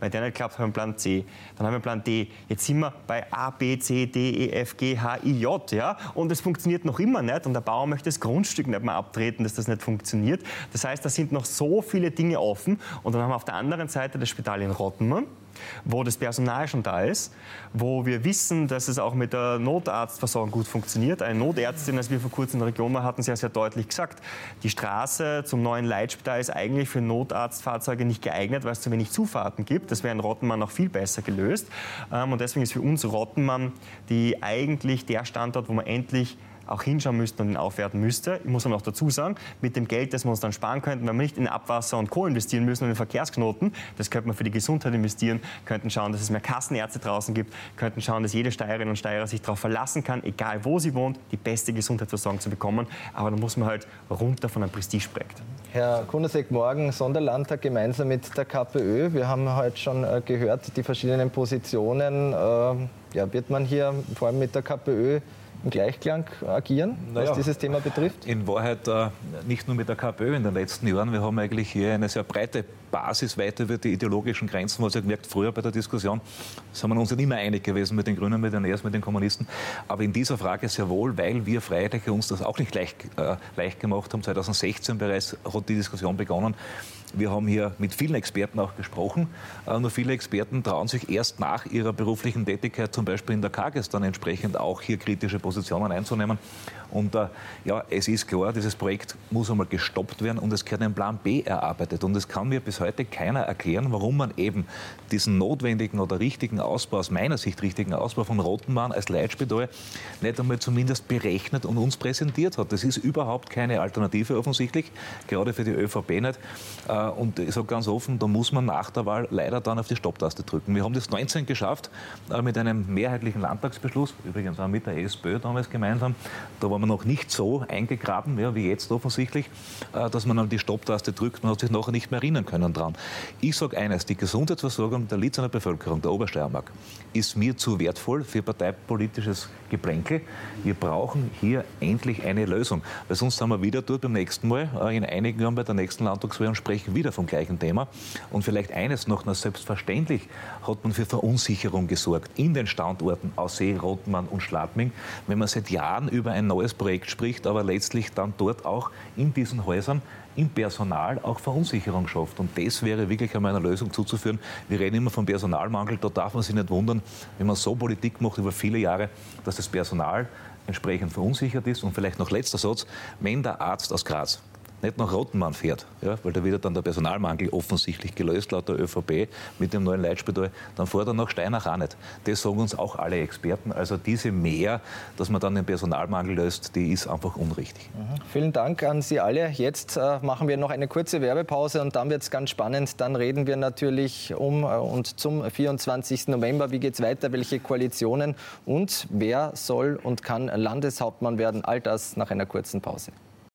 Wenn der nicht klappt, haben wir Plan C. Dann haben wir Plan D. Jetzt sind wir bei A, B, C, D, E, F, G, H, I, J. Ja? Und es funktioniert noch immer nicht. Und der Bauer möchte das Grundstück nicht mehr abtreten, dass das nicht funktioniert. Das heißt, da sind noch so viele Dinge offen. Und dann haben wir auf der anderen Seite das Spital in Rottenmann, wo das Personal schon da ist, wo wir wissen, dass es auch mit der Notarztversorgung gut funktioniert. Eine Notärztin, als wir vor kurzem in der Region waren, hatten sehr, sehr deutlich gesagt, die Straße zum neuen Leitspital ist eigentlich für Notarztfahrzeuge nicht geeignet, weil es zu wenig Zufahrten gibt. Das wäre in Rottenmann noch viel besser gelöst. Und deswegen ist für uns Rottenmann die eigentlich der Standort, wo man endlich auch hinschauen müssten und ihn aufwerten müsste. Ich muss noch dazu sagen, mit dem Geld, das wir uns dann sparen könnten, wenn wir nicht in Abwasser und Kohle investieren müssen und in Verkehrsknoten, das könnte man für die Gesundheit investieren, könnten schauen, dass es mehr Kassenärzte draußen gibt, könnten schauen, dass jede Steirerin und Steirer sich darauf verlassen kann, egal wo sie wohnt, die beste Gesundheitsversorgung zu bekommen. Aber da muss man halt runter von einem Prestigeprojekt. Herr Kunasek, morgen Sonderlandtag gemeinsam mit der KPÖ. Wir haben heute schon äh, gehört, die verschiedenen Positionen. Äh, ja, wird man hier vor allem mit der KPÖ im Gleichklang agieren, was naja, dieses Thema betrifft? In Wahrheit äh, nicht nur mit der KPÖ in den letzten Jahren. Wir haben eigentlich hier eine sehr breite Basis weit über die ideologischen Grenzen. Was ihr gemerkt, früher bei der Diskussion sind wir uns nicht immer einig gewesen mit den Grünen, mit den N E R S, mit den Kommunisten. Aber in dieser Frage sehr wohl, weil wir Freiheitliche uns das auch nicht leicht, äh, leicht gemacht haben. zwanzig sechzehn bereits hat die Diskussion begonnen. Wir haben hier mit vielen Experten auch gesprochen. Äh, nur viele Experten trauen sich erst nach ihrer beruflichen Tätigkeit, zum Beispiel in der Kages, dann entsprechend auch hier kritische Positionen einzunehmen. Und äh, ja, es ist klar, dieses Projekt muss einmal gestoppt werden und es gehört ein Plan B erarbeitet. Und es kann mir bis heute keiner erklären, warum man eben diesen notwendigen oder richtigen Ausbau, aus meiner Sicht richtigen Ausbau von Rottenmann als Leitspital nicht einmal zumindest berechnet und uns präsentiert hat. Das ist überhaupt keine Alternative offensichtlich, gerade für die ÖVP nicht. Äh, und ich sage ganz offen, da muss man nach der Wahl leider dann auf die Stopptaste drücken. Wir haben das neunzehn geschafft äh, mit einem mehrheitlichen Landtagsbeschluss, übrigens auch mit der SPÖ damals gemeinsam. Da war man noch nicht so eingegraben, ja, wie jetzt offensichtlich, äh, dass man an die Stopptaste drückt. Man hat sich nachher nicht mehr erinnern können dran. Ich sage eines, die Gesundheitsversorgung der Liezener Bevölkerung, der Obersteiermark, ist mir zu wertvoll für parteipolitisches Geplänkel. Wir brauchen hier endlich eine Lösung. Weil sonst sind wir wieder dort beim nächsten Mal, äh, in einigen Jahren bei der nächsten Landtagswahl und sprechen wieder vom gleichen Thema. Und vielleicht eines noch, na, selbstverständlich hat man für Verunsicherung gesorgt in den Standorten Aussee, Rottenmann und Schladming, wenn man seit Jahren über ein neues Projekt spricht, aber letztlich dann dort auch in diesen Häusern im Personal auch Verunsicherung schafft. Und das wäre wirklich einmal einer Lösung zuzuführen. Wir reden immer vom Personalmangel, da darf man sich nicht wundern, wenn man so Politik macht über viele Jahre, dass das Personal entsprechend verunsichert ist. Und vielleicht noch letzter Satz, wenn der Arzt aus Graz nicht nach Rottenmann fährt, ja, weil da wird dann der Personalmangel offensichtlich gelöst, laut der ÖVP, mit dem neuen Leitspital, dann fährt er nach Steinach auch nicht. Das sagen uns auch alle Experten. Also diese Mehr, dass man dann den Personalmangel löst, die ist einfach unrichtig. Mhm. Vielen Dank an Sie alle. Jetzt äh, machen wir noch eine kurze Werbepause und dann wird es ganz spannend. Dann reden wir natürlich um äh, und zum vierundzwanzigsten November. Wie geht es weiter? Welche Koalitionen? Und wer soll und kann Landeshauptmann werden? All das nach einer kurzen Pause.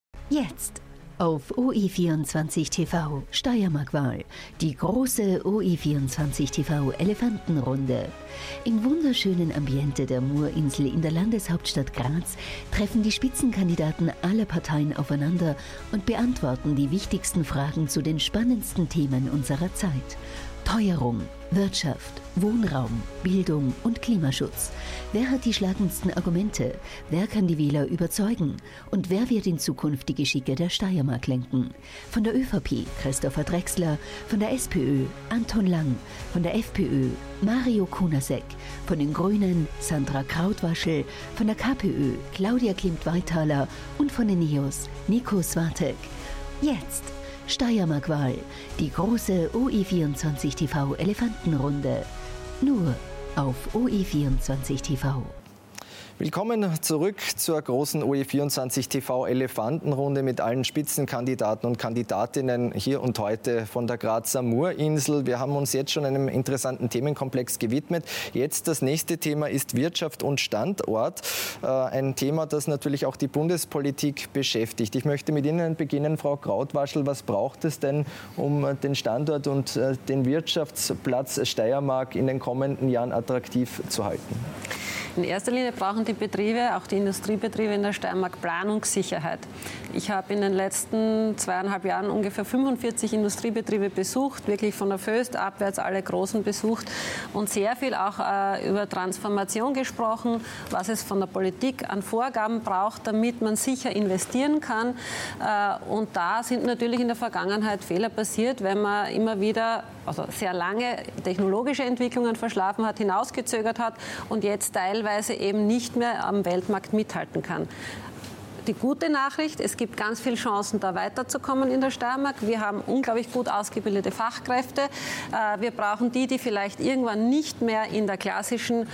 Jetzt auf O E vierundzwanzig T V Steiermark-Wahl, die große O E vierundzwanzig T V Elefantenrunde. Im wunderschönen Ambiente der Murinsel in der Landeshauptstadt Graz treffen die Spitzenkandidaten aller Parteien aufeinander und beantworten die wichtigsten Fragen zu den spannendsten Themen unserer Zeit. Teuerung, Wirtschaft, Wohnraum, Bildung und Klimaschutz. Wer hat die schlagendsten Argumente? Wer kann die Wähler überzeugen? Und wer wird in Zukunft die Geschicke der Steiermark lenken? Von der ÖVP Christopher Drechsler, von der SPÖ Anton Lang, von der FPÖ Mario Kunasek, von den Grünen Sandra Krautwaschel, von der KPÖ Claudia Klimt-Weithaler und von den NEOS Nico Swatek. Jetzt Steiermark-Wahl, die große O E vierundzwanzig T V Elefantenrunde. Nur auf O E vierundzwanzig T V. Willkommen zurück zur großen O E vierundzwanzig T V Elefantenrunde mit allen Spitzenkandidaten und Kandidatinnen hier und heute von der Grazer Murinsel. Wir haben uns jetzt schon einem interessanten Themenkomplex gewidmet. Jetzt das nächste Thema ist Wirtschaft und Standort. Ein Thema, das natürlich auch die Bundespolitik beschäftigt. Ich möchte mit Ihnen beginnen, Frau Krautwaschel. Was braucht es denn, um den Standort und den Wirtschaftsplatz Steiermark in den kommenden Jahren attraktiv zu halten? In erster Linie brauchen die Betriebe, auch die Industriebetriebe in der Steiermark, Planungssicherheit. Ich habe in den letzten zweieinhalb Jahren ungefähr fünfundvierzig Industriebetriebe besucht, wirklich von der Föst abwärts alle großen besucht und sehr viel auch äh, über Transformation gesprochen, was es von der Politik an Vorgaben braucht, damit man sicher investieren kann. Äh, und da sind natürlich in der Vergangenheit Fehler passiert, wenn man immer wieder also sehr lange technologische Entwicklungen verschlafen hat, hinausgezögert hat und jetzt teilweise eben nicht mehr am Weltmarkt mithalten kann. Die gute Nachricht, es gibt ganz viele Chancen, da weiterzukommen in der Steiermark. Wir haben unglaublich gut ausgebildete Fachkräfte. Wir brauchen die, die vielleicht irgendwann nicht mehr in der klassischen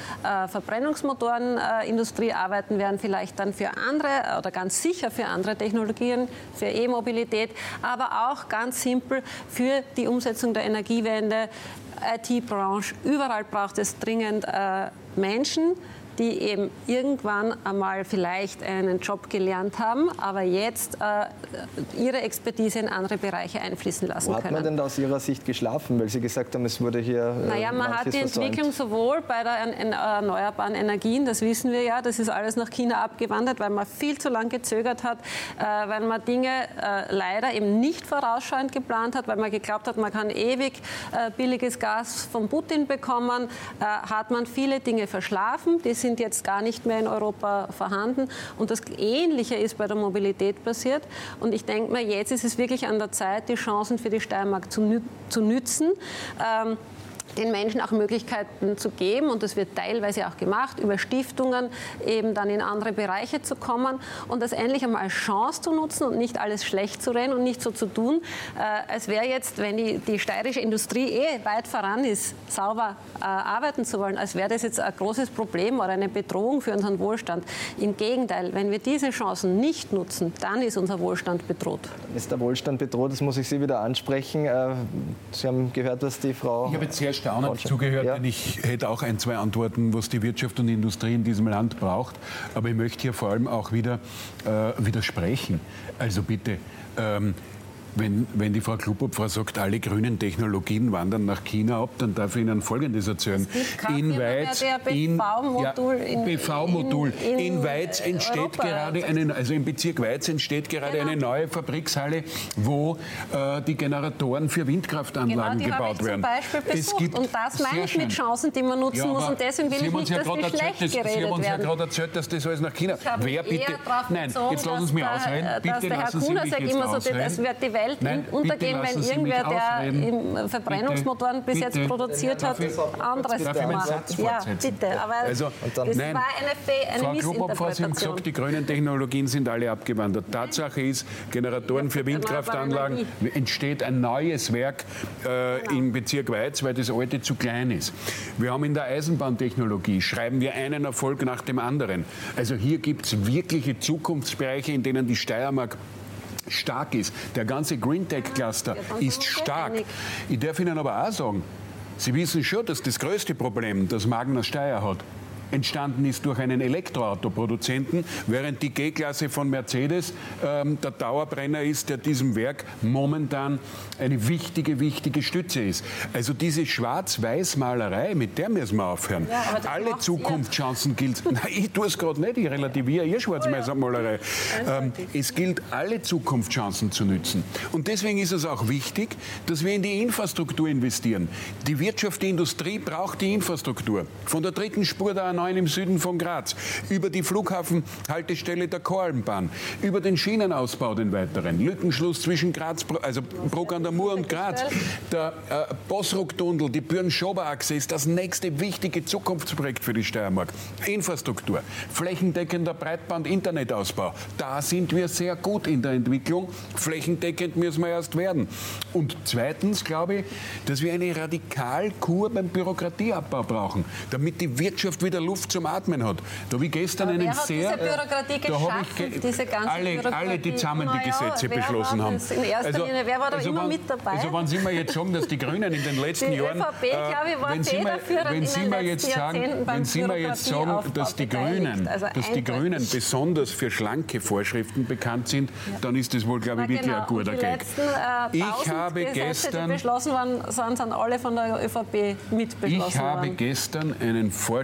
Verbrennungsmotorenindustrie arbeiten werden, vielleicht dann für andere oder ganz sicher für andere Technologien, für E-Mobilität, aber auch ganz simpel für die Umsetzung der Energiewende, I T-Branche. Überall braucht es dringend Menschen, die eben irgendwann einmal vielleicht einen Job gelernt haben, aber jetzt äh, ihre Expertise in andere Bereiche einfließen lassen können. Wo hat können. man denn da aus Ihrer Sicht geschlafen? Weil Sie gesagt haben, es wurde hier äh, Naja, man hat die Entwicklung versäumt. Sowohl bei den erneuerbaren Energien, das wissen wir ja, das ist alles nach China abgewandert, weil man viel zu lange gezögert hat, äh, weil man Dinge äh, leider eben nicht vorausschauend geplant hat, weil man geglaubt hat, man kann ewig äh, billiges Gas von Putin bekommen, äh, hat man viele Dinge verschlafen, die sind jetzt gar nicht mehr in Europa vorhanden. Und das Ähnliche ist bei der Mobilität passiert. Und ich denke mir, jetzt ist es wirklich an der Zeit, die Chancen für die Steiermark zu, nü zu nützen. Ähm, den Menschen auch Möglichkeiten zu geben, und das wird teilweise auch gemacht, über Stiftungen eben dann in andere Bereiche zu kommen und das endlich einmal als Chance zu nutzen und nicht alles schlecht zu reden und nicht so zu tun, äh, als wäre jetzt, wenn die, die steirische Industrie eh weit voran ist, sauber äh, arbeiten zu wollen, als wäre das jetzt ein großes Problem oder eine Bedrohung für unseren Wohlstand. Im Gegenteil, wenn wir diese Chancen nicht nutzen, dann ist unser Wohlstand bedroht. Dann ist der Wohlstand bedroht, das muss ich Sie wieder ansprechen. Äh, Sie haben gehört, was die Frau... Ich habe jetzt sehr staunend zugehört, ja. Denn ich hätte auch ein, zwei Antworten, was die Wirtschaft und die Industrie in diesem Land braucht. Aber ich möchte hier vor allem auch wieder äh, widersprechen. Also bitte, ähm, wenn, wenn die Frau Klubobfrau sagt, alle grünen Technologien wandern nach China ab, dann darf ich Ihnen Folgendes erzählen. In Weiz, in, ja, B V-Modul. In, in, in Weiz entsteht Europa. gerade eine, also im Bezirk Weiz entsteht gerade genau. eine neue Fabrikshalle, wo äh, die Generatoren für Windkraftanlagen genau, die gebaut ich werden. Zum Beispiel besucht. Es gibt und das meine ich mit Chancen, die man nutzen ja, muss. Und deswegen will ich nicht, ja dass die schlecht erzählt, geredet werden. Sie haben uns ja gerade erzählt, dass das alles nach China... Wer bitte... Nein, bezogen, jetzt lassen Sie mich ausreden. Bitte lassen Sie mich jetzt ausreden. Welt Nein, untergehen, wenn irgendwer, der im Verbrennungsmotoren bitte, bis jetzt bitte. produziert hat, anderes macht. Ja, bitte. Aber also, dann, das nein, war eine, eine Frau Klubobfrau, Sie haben gesagt, die grünen Technologien sind alle abgewandert. Tatsache ist, Generatoren für Windkraftanlagen entsteht ein neues Werk äh, genau. im Bezirk Weiz, weil das alte zu klein ist. Wir haben in der Eisenbahntechnologie, schreiben wir einen Erfolg nach dem anderen. Also hier gibt es wirkliche Zukunftsbereiche, in denen die Steiermark stark ist. Der ganze Green Tech Cluster ist stark. Ich darf Ihnen aber auch sagen, Sie wissen schon, dass das größte Problem, das Magna Steyr hat, entstanden ist durch einen Elektroautoproduzenten, während die G-Klasse von Mercedes ähm, der Dauerbrenner ist, der diesem Werk momentan eine wichtige, wichtige Stütze ist. Also diese Schwarz-Weiß-Malerei, mit der müssen wir aufhören. Ja, alle Zukunftschancen gilt. Nein, ich tue es gerade nicht, ich relativiere eh Schwarz-Weiß-Malerei. Ähm, es gilt, alle Zukunftschancen zu nützen. Und deswegen ist es auch wichtig, dass wir in die Infrastruktur investieren. Die Wirtschaft, die Industrie braucht die Infrastruktur. Von der dritten Spur der A neun im Süden von Graz, über die Flughafenhaltestelle der Koralmbahn, über den Schienenausbau, den weiteren, Lückenschluss zwischen Graz, also Bruck an der Mur und Graz, der äh, Bossruck-Tunnel, die Bürn-Schober-Achse ist das nächste wichtige Zukunftsprojekt für die Steiermark. Infrastruktur, flächendeckender Breitband-Internetausbau, da sind wir sehr gut in der Entwicklung. Flächendeckend müssen wir erst werden. Und zweitens glaube ich, dass wir eine Radikalkur beim Bürokratieabbau brauchen, damit die Wirtschaft wieder Luft zum Atmen hat. Da habe ich gestern Aber einen wer hat sehr... Diese Bürokratie geschaffen, ich, diese ganze alle, Bürokratie? alle, die zusammen die Gesetze ja, beschlossen haben. In erster also, Linie, wer war da also immer wann, mit dabei? Also wenn Sie mir jetzt sagen, dass die Grünen in den letzten die Jahren... Die ÖVP, glaube ich, war wenn Sie mir, wenn Sie mir jetzt sagen, wenn Sie mir jetzt sagen, dass die Grünen, also dass die Grünen besonders für schlanke Vorschriften bekannt sind, ja. dann ist das wohl, glaube ich, Na, wirklich genau. ein guter Gag. Letzten, äh, ich habe Gesetze, gestern... die beschlossen waren, sind, sind alle von der ÖVP mitbeschlossen Ich habe worden. gestern einen Vorschlag gemacht,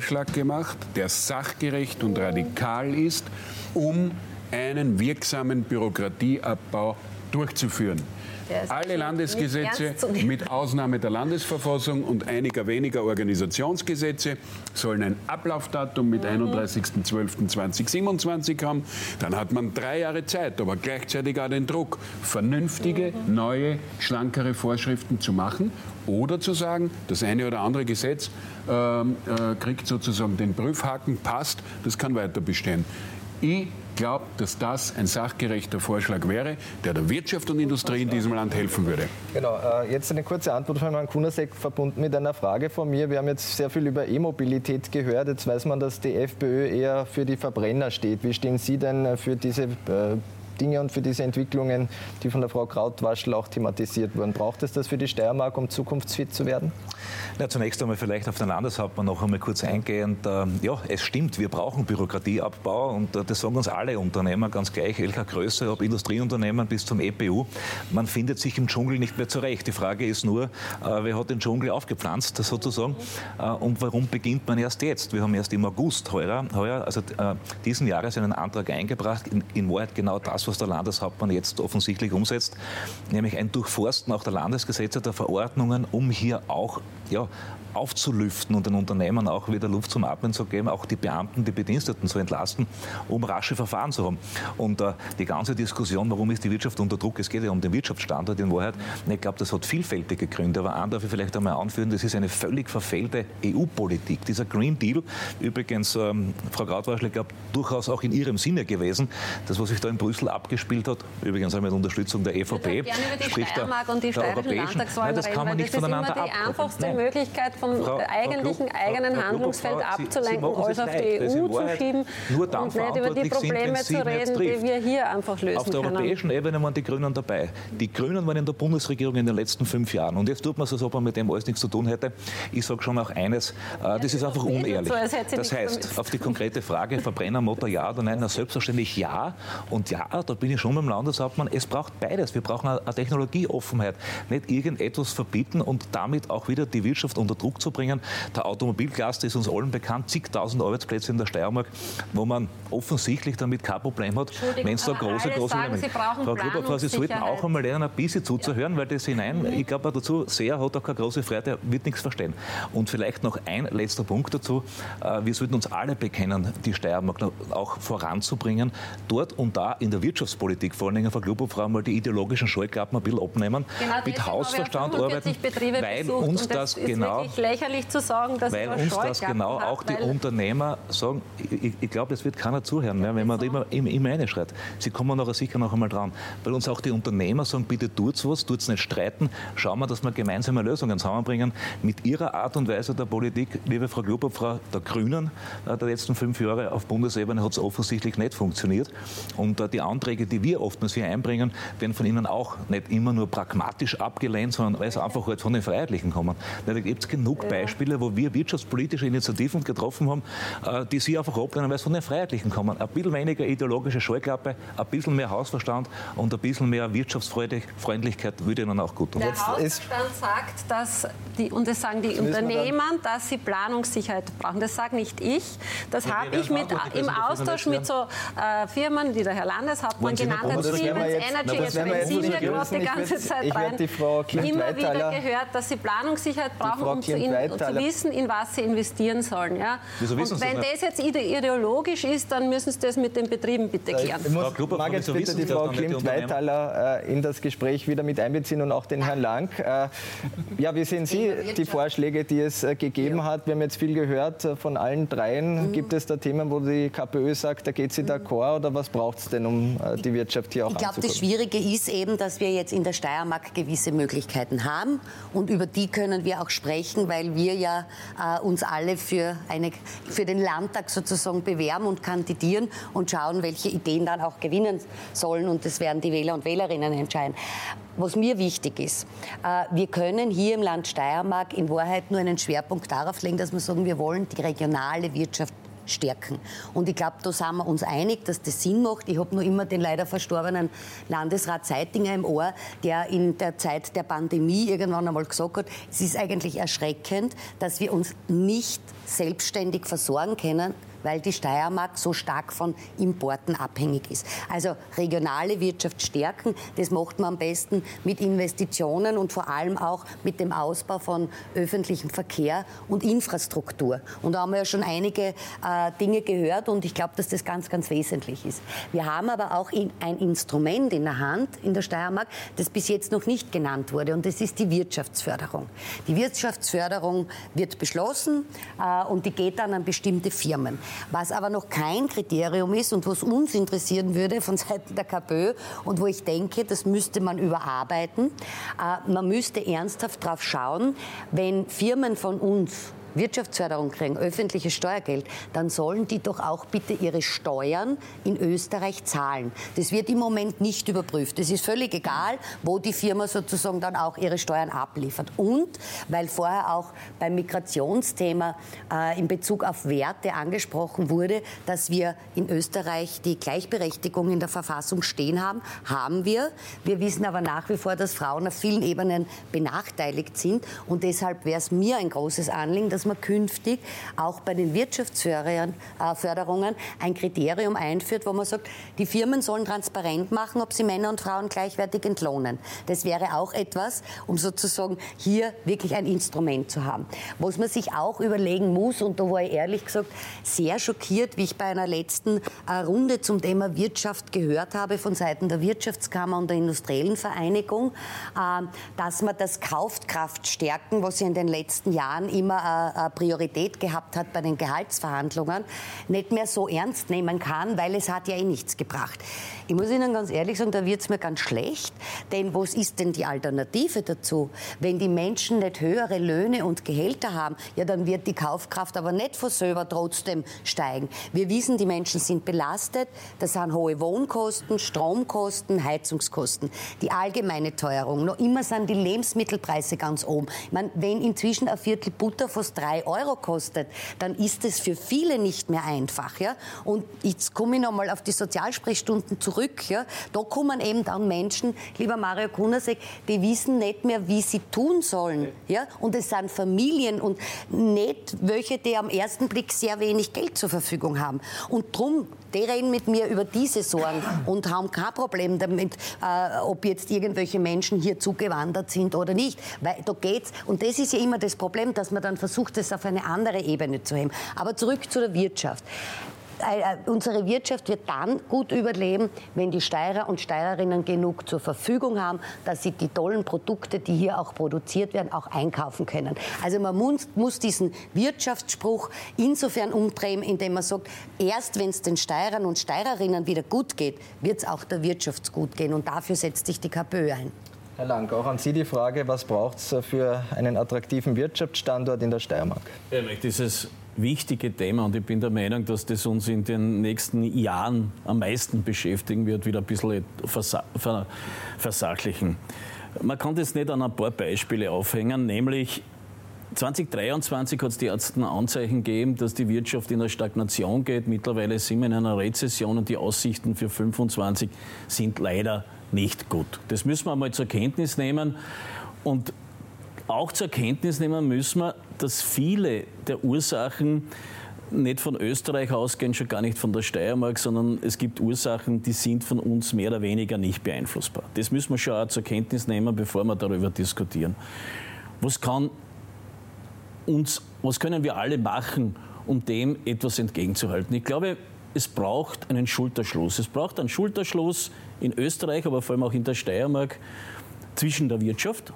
macht, der sachgerecht und radikal ist, um einen wirksamen Bürokratieabbau durchzuführen. Alle Landesgesetze, mit Ausnahme der Landesverfassung und einiger weniger Organisationsgesetze, sollen ein Ablaufdatum mit einunddreißigster zwölfter zweitausendsiebenundzwanzig haben. Dann hat man drei Jahre Zeit, aber gleichzeitig auch den Druck, vernünftige, neue, schlankere Vorschriften zu machen oder zu sagen, das eine oder andere Gesetz äh, äh, kriegt sozusagen den Prüfhaken, passt, das kann weiter bestehen. Ich glaube, dass das ein sachgerechter Vorschlag wäre, der der Wirtschaft und Industrie in diesem Land helfen würde. Genau, äh, jetzt eine kurze Antwort von Herrn Kunasek verbunden mit einer Frage von mir. Wir haben jetzt sehr viel über E-Mobilität gehört. Jetzt weiß man, dass die FPÖ eher für die Verbrenner steht. Wie stehen Sie denn für diese äh, Dinge und für diese Entwicklungen, die von der Frau Krautwaschl auch thematisiert wurden? Braucht es das für die Steiermark, um zukunftsfit zu werden? Ja, zunächst einmal vielleicht auf den Landeshauptmann noch einmal kurz eingehend. Ja, es stimmt, wir brauchen Bürokratieabbau und das sagen uns alle Unternehmer, ganz gleich, welcher Größe, ob Industrieunternehmen bis zum E P U. Man findet sich im Dschungel nicht mehr zurecht. Die Frage ist nur, wer hat den Dschungel aufgepflanzt, sozusagen, und warum beginnt man erst jetzt? Wir haben erst im August heuer, heuer also diesen Jahres, einen Antrag eingebracht, in, in Wahrheit genau das, was der Landeshauptmann jetzt offensichtlich umsetzt, nämlich ein Durchforsten auch der Landesgesetze, der Verordnungen, um hier auch ja, aufzulüften und den Unternehmen auch wieder Luft zum Atmen zu geben, auch die Beamten, die Bediensteten zu entlasten, um rasche Verfahren zu haben. Und äh, die ganze Diskussion, warum ist die Wirtschaft unter Druck, es geht ja um den Wirtschaftsstandort in Wahrheit, ich glaube, das hat vielfältige Gründe, aber einen darf ich vielleicht einmal anführen, das ist eine völlig verfehlte E U-Politik. Dieser Green Deal, übrigens, ähm, Frau Krautwaschl, ich glaube, durchaus auch in ihrem Sinne gewesen, das, was sich da in Brüssel abgespielt hat, übrigens auch mit Unterstützung der E V P, sprich der, und die der europäischen, nein, das kann man nicht voneinander abkoppeln. Das ist immer die einfachste nein. Möglichkeit, vom Frau, eigentlichen Frau eigenen Frau Handlungsfeld Frau, abzulenken, alles auf die E U zu schieben nur dann und nicht über die Probleme zu reden, die wir hier einfach lösen können. Auf der können. europäischen Ebene waren die Grünen dabei. Die Grünen waren in der Bundesregierung in den letzten fünf Jahren. Und jetzt tut man so, als ob man mit dem alles nichts zu tun hätte. Ich sage schon auch eines, äh, das ist einfach unehrlich. So, das heißt, auf die konkrete Frage, Verbrennermotor ja oder nein, na, selbstverständlich ja. Und ja, da bin ich schon beim Landeshauptmann, es braucht beides. Wir brauchen eine Technologieoffenheit. Nicht irgendetwas verbieten und damit auch wieder die Wirtschaft unter Druck zu bringen. Der Automobilcluster ist uns allen bekannt, zigtausend Arbeitsplätze in der Steiermark, wo man offensichtlich damit kein Problem hat, wenn es da große, große... Sagen, Sie brauchen Frau Gruber, Sie sollten auch einmal lernen, ein bisschen zuzuhören, ja. weil das hinein, mhm. ich glaube dazu, sehr hat auch keine große Freude, wird nichts verstehen. Und vielleicht noch ein letzter Punkt dazu, wir sollten uns alle bekennen, die Steiermark auch voranzubringen, dort und da in der Wirtschaftspolitik, vor allen Dingen, Frau Gruber, Frau mal die ideologischen Scheuklappen ein bisschen abnehmen, genau, mit Hausverstand arbeiten, weil uns das, das genau... lächerlich zu sagen, dass weil uns das genau hat, auch die Unternehmer sagen, ich, ich glaube, es wird keiner zuhören, ja, wenn man da immer, immer, immer reinschreit. Sie kommen nachher sicher noch einmal dran. Weil uns auch die Unternehmer sagen, bitte tut's was, tut's nicht streiten, schauen wir, dass wir gemeinsame Lösungen zusammenbringen. Mit ihrer Art und Weise der Politik, liebe Frau Gruber, Frau der Grünen, der letzten fünf Jahre auf Bundesebene hat es offensichtlich nicht funktioniert. Und die Anträge, die wir oftmals hier einbringen, werden von Ihnen auch nicht immer nur pragmatisch abgelehnt, sondern weil sie einfach halt von den Freiheitlichen kommen. Da gibt es genug ja. Beispiele, wo wir wirtschaftspolitische Initiativen getroffen haben, die Sie einfach ablehnen, weil es von den Freiheitlichen kommen. Ein bisschen weniger ideologische Scheuklappe, ein bisschen mehr Hausverstand und ein bisschen mehr Wirtschaftsfreundlichkeit würde Ihnen auch gut tun. Der Hausverstand sagt, dass die, und das sagen die Unternehmer, dass sie Planungssicherheit brauchen. Das sage nicht ich. Das ja, habe ich mit, im Austausch mit so äh, Firmen, die der Herr Landeshauptmann genannt hat, Siemens Energy, jetzt beziehen wir gerade die ganze ich Zeit rein, immer wieder gehört, dass sie Planungssicherheit brauchen, um zu, in, zu wissen, in was sie investieren sollen. Ja? Und wenn das jetzt ideologisch ist, dann müssen Sie das mit den Betrieben bitte klären. Ich muss, Gruppe, mag jetzt bitte die Frau Klimt-Weithaler äh, in das Gespräch wieder mit einbeziehen und auch den Herrn Lang. Äh, ja, wie sehen Sie die Vorschläge, die es äh, gegeben hat? Wir haben jetzt viel gehört äh, von allen dreien. Mhm. Gibt es da Themen, wo die KPÖ sagt, da geht sie mhm. d'accord, oder was braucht es denn, um äh, die Wirtschaft hier auch anzukurbeln? Ich glaube, das Schwierige ist eben, dass wir jetzt in der Steiermark gewisse Möglichkeiten haben und über die können wir auch sprechen, weil wir ja äh, uns alle für, eine, für den Landtag sozusagen bewerben und kandidieren und schauen, welche Ideen dann auch gewinnen sollen, und das werden die Wähler und Wählerinnen entscheiden. Was mir wichtig ist, äh, wir können hier im Land Steiermark in Wahrheit nur einen Schwerpunkt darauf legen, dass wir sagen, wir wollen die regionale Wirtschaft stärken. Und ich glaube, da sind wir uns einig, dass das Sinn macht. Ich habe noch immer den leider verstorbenen Landesrat Seitinger im Ohr, der in der Zeit der Pandemie irgendwann einmal gesagt hat, es ist eigentlich erschreckend, dass wir uns nicht selbstständig versorgen können, weil die Steiermark so stark von Importen abhängig ist. Also regionale Wirtschaft stärken, das macht man am besten mit Investitionen und vor allem auch mit dem Ausbau von öffentlichem Verkehr und Infrastruktur. Und da haben wir ja schon einige äh, Dinge gehört und ich glaube, dass das ganz, ganz wesentlich ist. Wir haben aber auch in, ein Instrument in der Hand in der Steiermark, das bis jetzt noch nicht genannt wurde, und das ist die Wirtschaftsförderung. Die Wirtschaftsförderung wird beschlossen äh, und die geht dann an bestimmte Firmen. Was aber noch kein Kriterium ist und was uns interessieren würde von Seiten der KPÖ und wo ich denke, das müsste man überarbeiten. Äh, man müsste ernsthaft darauf schauen, wenn Firmen von uns Wirtschaftsförderung kriegen, öffentliches Steuergeld, dann sollen die doch auch bitte ihre Steuern in Österreich zahlen. Das wird im Moment nicht überprüft. Es ist völlig egal, wo die Firma sozusagen dann auch ihre Steuern abliefert. Und, weil vorher auch beim Migrationsthema äh, in Bezug auf Werte angesprochen wurde, dass wir in Österreich die Gleichberechtigung in der Verfassung stehen haben, haben wir. Wir wissen aber nach wie vor, dass Frauen auf vielen Ebenen benachteiligt sind. Und deshalb wäre es mir ein großes Anliegen, dass man künftig auch bei den Wirtschaftsförderungen ein Kriterium einführt, wo man sagt, die Firmen sollen transparent machen, ob sie Männer und Frauen gleichwertig entlohnen. Das wäre auch etwas, um sozusagen hier wirklich ein Instrument zu haben. Was man sich auch überlegen muss, und da war ich ehrlich gesagt sehr schockiert, wie ich bei einer letzten Runde zum Thema Wirtschaft gehört habe von Seiten der Wirtschaftskammer und der Industriellen Vereinigung, dass man das Kaufkraft stärken, was ja in den letzten Jahren immer Priorität gehabt hat bei den Gehaltsverhandlungen, nicht mehr so ernst nehmen kann, weil es hat ja eh nichts gebracht. Ich muss Ihnen ganz ehrlich sagen, da wird es mir ganz schlecht, denn was ist denn die Alternative dazu? Wenn die Menschen nicht höhere Löhne und Gehälter haben, ja, dann wird die Kaufkraft aber nicht von selber trotzdem steigen. Wir wissen, die Menschen sind belastet, das sind hohe Wohnkosten, Stromkosten, Heizungskosten, die allgemeine Teuerung. Noch immer sind die Lebensmittelpreise ganz oben. Ich meine, wenn inzwischen ein Viertel Butter fast drei Euro kostet, dann ist es für viele nicht mehr einfach. Ja? Und jetzt komme ich noch mal auf die Sozialsprechstunden zurück. Ja? Da kommen eben dann Menschen, lieber Mario Kunasek, die wissen nicht mehr, wie sie tun sollen. Ja? Und es sind Familien und nicht welche, die am ersten Blick sehr wenig Geld zur Verfügung haben. Und darum, die reden mit mir über diese Sorgen und haben kein Problem damit, äh, ob jetzt irgendwelche Menschen hier zugewandert sind oder nicht. Weil da geht's, und das ist ja immer das Problem, dass man dann versucht, das auf eine andere Ebene zu heben. Aber zurück zu der Wirtschaft. Äh, unsere Wirtschaft wird dann gut überleben, wenn die Steirer und Steirerinnen genug zur Verfügung haben, dass sie die tollen Produkte, die hier auch produziert werden, auch einkaufen können. Also man muss, muss diesen Wirtschaftsspruch insofern umdrehen, indem man sagt, erst wenn es den Steirern und Steirerinnen wieder gut geht, wird es auch der Wirtschaft gut gehen. Und dafür setzt sich die KPÖ ein. Herr Lang, auch an Sie die Frage, was braucht es für einen attraktiven Wirtschaftsstandort in der Steiermark? Ja, dieses wichtige Thema, und ich bin der Meinung, dass das uns in den nächsten Jahren am meisten beschäftigen wird, wieder ein bisschen versa ver versachlichen. Man kann das nicht an ein paar Beispiele aufhängen, nämlich zwanzig dreiundzwanzig hat es die ersten Anzeichen gegeben, dass die Wirtschaft in eine Stagnation geht. Mittlerweile sind wir in einer Rezession und die Aussichten für fünfundzwanzig sind leider nicht gut. Das müssen wir einmal zur Kenntnis nehmen. Und auch zur Kenntnis nehmen müssen wir, dass viele der Ursachen nicht von Österreich ausgehen, schon gar nicht von der Steiermark, sondern es gibt Ursachen, die sind von uns mehr oder weniger nicht beeinflussbar. Das müssen wir schon auch zur Kenntnis nehmen, bevor wir darüber diskutieren. Was kann uns, was können wir alle machen, um dem etwas entgegenzuhalten? Ich glaube, es braucht einen Schulterschluss. Es braucht einen Schulterschluss in Österreich, aber vor allem auch in der Steiermark zwischen der Wirtschaft,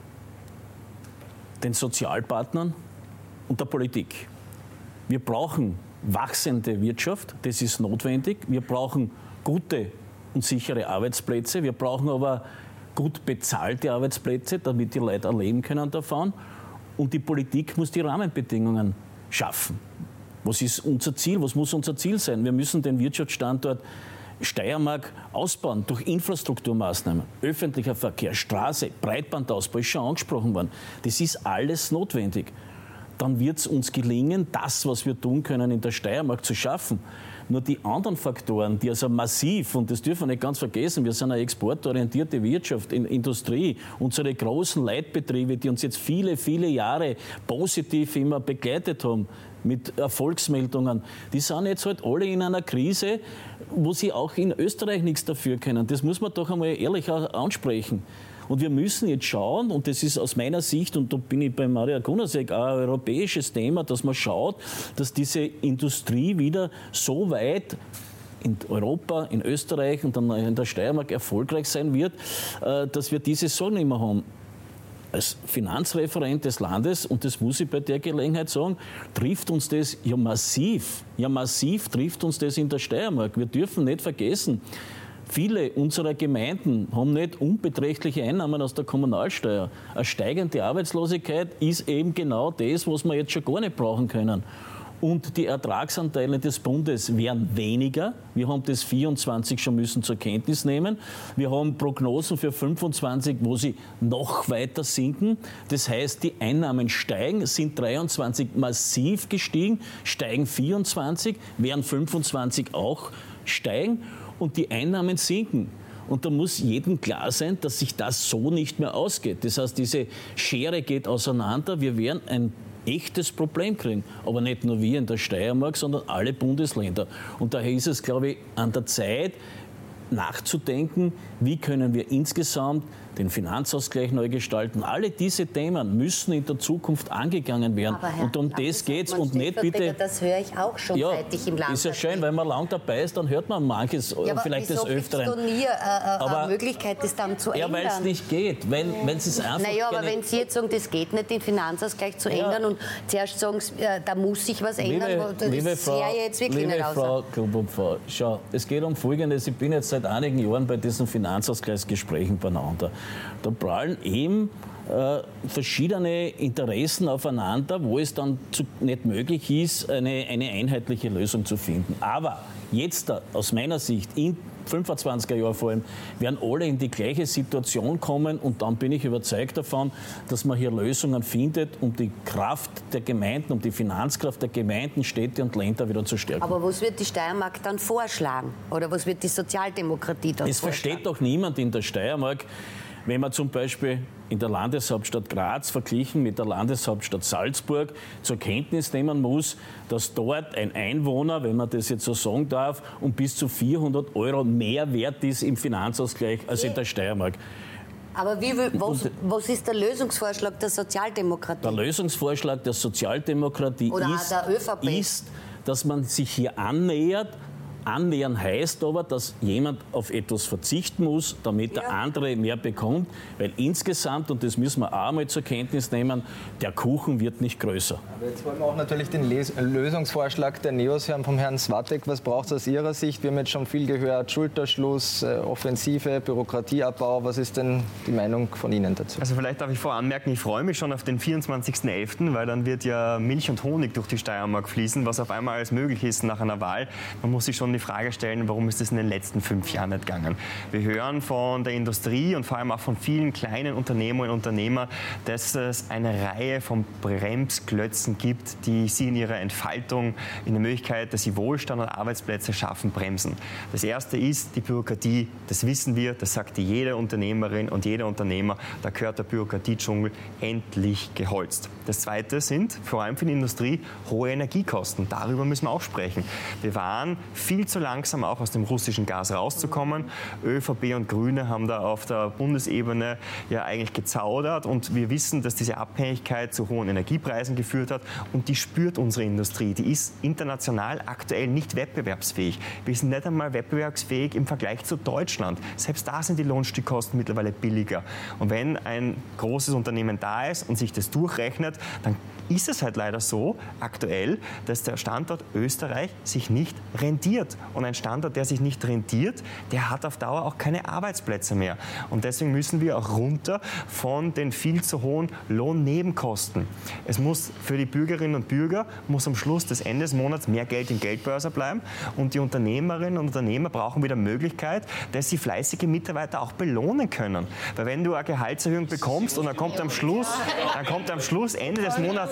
den Sozialpartnern und der Politik. Wir brauchen wachsende Wirtschaft, das ist notwendig. Wir brauchen gute und sichere Arbeitsplätze. Wir brauchen aber gut bezahlte Arbeitsplätze, damit die Leute leben können davon. Und die Politik muss die Rahmenbedingungen schaffen. Was ist unser Ziel? Was muss unser Ziel sein? Wir müssen den Wirtschaftsstandort Steiermark ausbauen durch Infrastrukturmaßnahmen, öffentlicher Verkehr, Straße, Breitbandausbau ist schon angesprochen worden. Das ist alles notwendig. dann wird es uns gelingen, das, was wir tun können, in der Steiermark zu schaffen. Nur die anderen Faktoren, die also massiv, und das dürfen wir nicht ganz vergessen, wir sind eine exportorientierte Wirtschaft, in Industrie, unsere großen Leitbetriebe, die uns jetzt viele, viele Jahre positiv immer begleitet haben, mit Erfolgsmeldungen, die sind jetzt halt alle in einer Krise, wo sie auch in Österreich nichts dafür können. Das muss man doch einmal ehrlich ansprechen. Und wir müssen jetzt schauen, und das ist aus meiner Sicht, und da bin ich bei Maria Kunasek, auch ein europäisches Thema, dass man schaut, dass diese Industrie wieder so weit in Europa, in Österreich und dann in der Steiermark erfolgreich sein wird, dass wir diese Sorgen nicht mehr haben. Als Finanzreferent des Landes, und das muss ich bei der Gelegenheit sagen, trifft uns das ja massiv, ja massiv trifft uns das in der Steiermark. Wir dürfen nicht vergessen, viele unserer Gemeinden haben nicht unbeträchtliche Einnahmen aus der Kommunalsteuer. Eine steigende Arbeitslosigkeit ist eben genau das, was wir jetzt schon gar nicht brauchen können. Und die Ertragsanteile des Bundes werden weniger. Wir haben das vierundzwanzig schon müssen zur Kenntnis nehmen. Wir haben Prognosen für fünfundzwanzig, wo sie noch weiter sinken. Das heißt, die Einnahmen steigen, sind dreiundzwanzig massiv gestiegen, steigen vierundzwanzig, werden fünfundzwanzig auch steigen und die Einnahmen sinken. Und da muss jedem klar sein, dass sich das so nicht mehr ausgeht. Das heißt, diese Schere geht auseinander. Wir werden ein echtes Problem kriegen. Aber nicht nur wir in der Steiermark, sondern alle Bundesländer. Und daher ist es, glaube ich, an der Zeit, nachzudenken, wie können wir insgesamt den Finanzausgleich neu gestalten. Alle diese Themen müssen in der Zukunft angegangen werden. Und um das geht es. Und nicht bitte... Das höre ich auch schon, ja, seit ich im Land bin. Ist ja schön, wenn man lang dabei ist, dann hört man manches, ja, vielleicht des Öfteren. Aber wieso nie äh, eine Möglichkeit, das dann zu ja, ändern? Ja, weil es nicht geht. Wenn, wenn es einfach naja, aber keine... wenn Sie jetzt sagen, das geht nicht, den Finanzausgleich zu ja. ändern und zuerst sagen, äh, da muss sich was liebe, ändern, das liebe Frau, sehe ich jetzt wirklich liebe nicht aus. Frau Klubopfer, schau, es geht um Folgendes. Ich bin jetzt seit einigen Jahren bei diesen Finanzausgleichsgesprächen beieinander. Da prallen eben äh, verschiedene Interessen aufeinander, wo es dann zu, nicht möglich ist, eine, eine einheitliche Lösung zu finden. Aber jetzt, da, aus meiner Sicht, in fünfundzwanziger Jahren vor allem, werden alle in die gleiche Situation kommen und dann bin ich überzeugt davon, dass man hier Lösungen findet, um die Kraft der Gemeinden, um die Finanzkraft der Gemeinden, Städte und Länder wieder zu stärken. Aber was wird die Steiermark dann vorschlagen? Oder was wird die Sozialdemokratie dann es vorschlagen? Es versteht doch niemand in der Steiermark, wenn man zum Beispiel in der Landeshauptstadt Graz verglichen mit der Landeshauptstadt Salzburg zur Kenntnis nehmen muss, dass dort ein Einwohner, wenn man das jetzt so sagen darf, um bis zu vierhundert Euro mehr wert ist im Finanzausgleich als in der Steiermark. Aber wie, was, was ist der Lösungsvorschlag der Sozialdemokratie? Der Lösungsvorschlag der Sozialdemokratie Oder ist, der ÖVP? ist, dass man sich hier annähert. Annähern heißt aber, dass jemand auf etwas verzichten muss, damit der andere mehr bekommt, weil insgesamt, und das müssen wir auch mal zur Kenntnis nehmen, der Kuchen wird nicht größer. Aber jetzt wollen wir auch natürlich den Les- Lösungsvorschlag der Neos hören vom Herrn Swatek. Was braucht es aus Ihrer Sicht? Wir haben jetzt schon viel gehört, Schulterschluss, äh, Offensive, Bürokratieabbau. Was ist denn die Meinung von Ihnen dazu? Also vielleicht darf ich voranmerken, ich freue mich schon auf den vierundzwanzigsten elften, weil dann wird ja Milch und Honig durch die Steiermark fließen, was auf einmal alles möglich ist nach einer Wahl. Man muss sich schon die Frage stellen, warum ist das in den letzten fünf Jahren nicht gegangen? Wir hören von der Industrie und vor allem auch von vielen kleinen Unternehmern und Unternehmern, dass es eine Reihe von Bremsklötzen gibt, die sie in ihrer Entfaltung, in der Möglichkeit, dass sie Wohlstand und Arbeitsplätze schaffen, bremsen. Das erste ist die Bürokratie. Das wissen wir, das sagte jede Unternehmerin und jeder Unternehmer, da gehört der Bürokratiedschungel endlich geholzt. Das zweite sind, vor allem für die Industrie, hohe Energiekosten. Darüber müssen wir auch sprechen. Wir waren viel zu langsam, auch aus dem russischen Gas rauszukommen. ÖVP und Grüne haben da auf der Bundesebene ja eigentlich gezaudert und wir wissen, dass diese Abhängigkeit zu hohen Energiepreisen geführt hat und die spürt unsere Industrie. Die ist international aktuell nicht wettbewerbsfähig. Wir sind nicht einmal wettbewerbsfähig im Vergleich zu Deutschland. Selbst da sind die Lohnstückkosten mittlerweile billiger. Und wenn ein großes Unternehmen da ist und sich das durchrechnet, dann ist es halt leider so, aktuell, dass der Standort Österreich sich nicht rentiert. Und ein Standort, der sich nicht rentiert, der hat auf Dauer auch keine Arbeitsplätze mehr. Und deswegen müssen wir auch runter von den viel zu hohen Lohnnebenkosten. Es muss für die Bürgerinnen und Bürger, muss am Schluss des Ende des Monats mehr Geld im Geldbörse bleiben. Und die Unternehmerinnen und Unternehmer brauchen wieder Möglichkeit, dass sie fleißige Mitarbeiter auch belohnen können. Weil wenn du eine Gehaltserhöhung bekommst und dann kommt am Schluss, dann kommt am Schluss Ende des Monats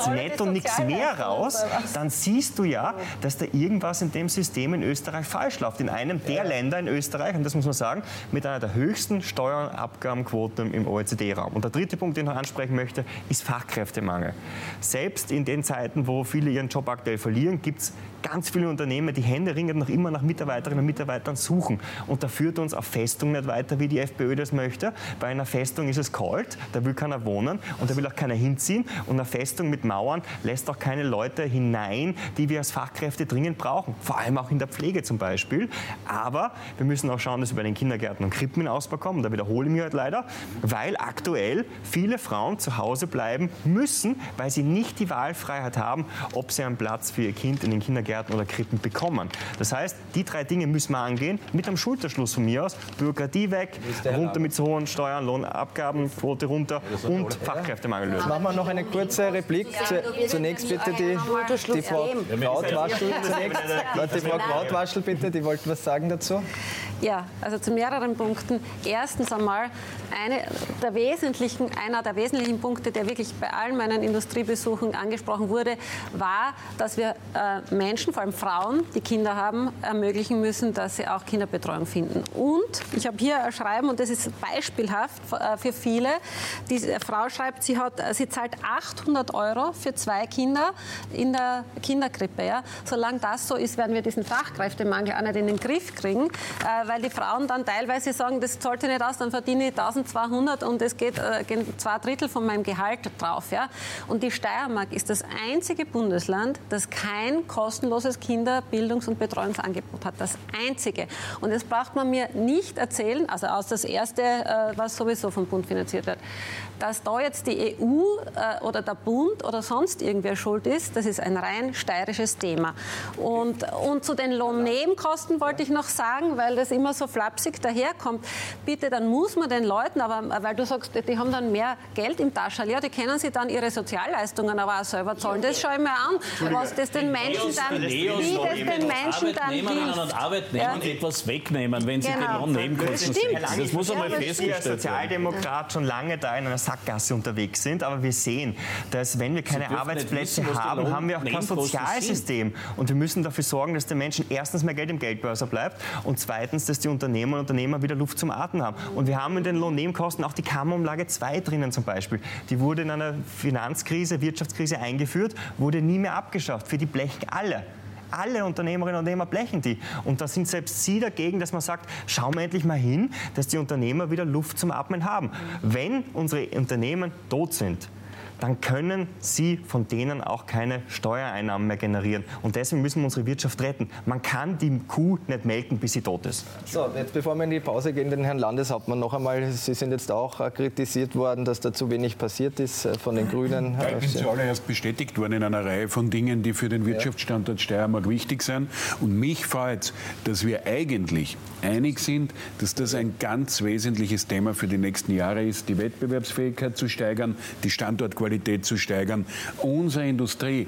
netto nichts mehr raus, dann siehst du ja, dass da irgendwas in dem System in Österreich falsch läuft. In einem der Länder in Österreich, und das muss man sagen, mit einer der höchsten Steuerabgabenquoten im O E C D-Raum. Und der dritte Punkt, den ich noch ansprechen möchte, ist Fachkräftemangel. Selbst in den Zeiten, wo viele ihren Job aktuell verlieren, gibt es ganz viele Unternehmen, die händeringend noch immer nach Mitarbeiterinnen und Mitarbeitern suchen. Und da führt uns auf Festung nicht weiter, wie die FPÖ das möchte. Bei einer Festung ist es kalt, da will keiner wohnen und da will auch keiner hinziehen. Und eine Festung mit Mauern lässt auch keine Leute hinein, die wir als Fachkräfte dringend brauchen. Vor allem auch in der Pflege zum Beispiel. Aber wir müssen auch schauen, dass wir bei den Kindergärten und Krippen in Ausbau kommen. Da wiederhole ich mich halt leider, weil aktuell viele Frauen zu Hause bleiben müssen, weil sie nicht die Wahlfreiheit haben, ob sie einen Platz für ihr Kind in den Kindergärten oder Krippen bekommen. Das heißt, die drei Dinge müssen wir angehen, mit einem Schulterschluss von mir aus. Bürokratie weg, runter mit so hohen Steuern, Lohnabgabenquote runter und Fachkräftemangel lösen. Machen wir noch eine kurze Replik. Zunächst bitte die, die Frau Krautwaschel. Zunächst. Die Frau Krautwaschel bitte, die wollten was sagen dazu. Ja, also zu mehreren Punkten. Erstens einmal, eine der wesentlichen, einer der wesentlichen Punkte, der wirklich bei allen meinen Industriebesuchen angesprochen wurde, war, dass wir äh, Menschen, vor allem Frauen, die Kinder haben, ermöglichen müssen, dass sie auch Kinderbetreuung finden. Und ich habe hier ein Schreiben, und das ist beispielhaft äh, für viele. Diese Frau schreibt, sie, hat, sie zahlt achthundert Euro für zwei Kinder in der Kinderkrippe. Ja. Solange das so ist, werden wir diesen Fachkräftemangel auch nicht in den Griff kriegen. Äh, weil die Frauen dann teilweise sagen, das zahlt sich nicht aus, dann verdiene ich eintausendzweihundert und es geht, äh, gehen zwei Drittel von meinem Gehalt drauf. Ja? Und die Steiermark ist das einzige Bundesland, das kein kostenloses Kinderbildungs- und Betreuungsangebot hat. Das einzige. Und das braucht man mir nicht erzählen, also aus das erste, äh, was sowieso vom Bund finanziert wird. Dass da jetzt die E U äh, oder der Bund oder sonst irgendwer schuld ist, das ist ein rein steirisches Thema. Und, und zu den Lohnnebenkosten wollte ich noch sagen, weil das immer so flapsig daherkommt. Bitte, dann muss man den Leuten, aber weil du sagst, die haben dann mehr Geld im Taschel, ja, die können sich dann ihre Sozialleistungen aber auch selber zahlen. Das schaue ich mir an, was das den Menschen dann, wie das den Menschen dann hilft. Und Arbeitnehmern ja. etwas wegnehmen, wenn sie genau. die Lohnnebenkosten sehen. Das muss einmal ja, festgestellt werden. Sozialdemokrat schon lange da in einer Sackgasse unterwegs sind, aber wir sehen, dass wenn wir keine Arbeitsplätze wissen, haben, haben wir auch kein Sozialsystem. Und wir müssen dafür sorgen, dass den Menschen erstens mehr Geld im Geldbörse bleibt und zweitens, dass die Unternehmer und Unternehmer wieder Luft zum Atmen haben. Und wir haben in den Lohnnebenkosten auch die Kammerumlage zwei drinnen zum Beispiel. Die wurde in einer Finanzkrise, Wirtschaftskrise eingeführt, wurde nie mehr abgeschafft. Für die blechen alle. Alle Unternehmerinnen und Unternehmer blechen die. Und da sind selbst Sie dagegen, dass man sagt, schauen wir endlich mal hin, dass die Unternehmer wieder Luft zum Atmen haben. Wenn unsere Unternehmen tot sind, dann können sie von denen auch keine Steuereinnahmen mehr generieren. Und deswegen müssen wir unsere Wirtschaft retten. Man kann die Kuh nicht melken, bis sie tot ist. So, jetzt bevor wir in die Pause gehen, den Herrn Landeshauptmann noch einmal. Sie sind jetzt auch kritisiert worden, dass da zu wenig passiert ist von den Grünen. Ja, ich bin zuallererst bestätigt worden in einer Reihe von Dingen, die für den Wirtschaftsstandort Steiermark wichtig sind. Und mich freut, dass wir eigentlich einig sind, dass das ein ganz wesentliches Thema für die nächsten Jahre ist, die Wettbewerbsfähigkeit zu steigern, die Standortqualität zu steigern. Unsere Industrie,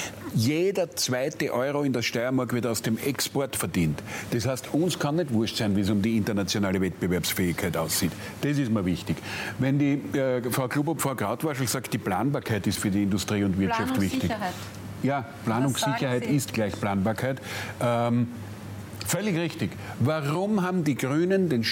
jeder zweite Euro in der Steiermark wird aus dem Export verdient. Das heißt, uns kann nicht wurscht sein, wie es um die internationale Wettbewerbsfähigkeit aussieht. Das ist mir wichtig. Wenn die äh, Frau Klubow, Frau Krautwaschel sagt, die Planbarkeit ist für die Industrie und Wirtschaft wichtig. Ja, Planungssicherheit ist gleich Planbarkeit. Ähm, Völlig richtig. Warum haben die Grünen den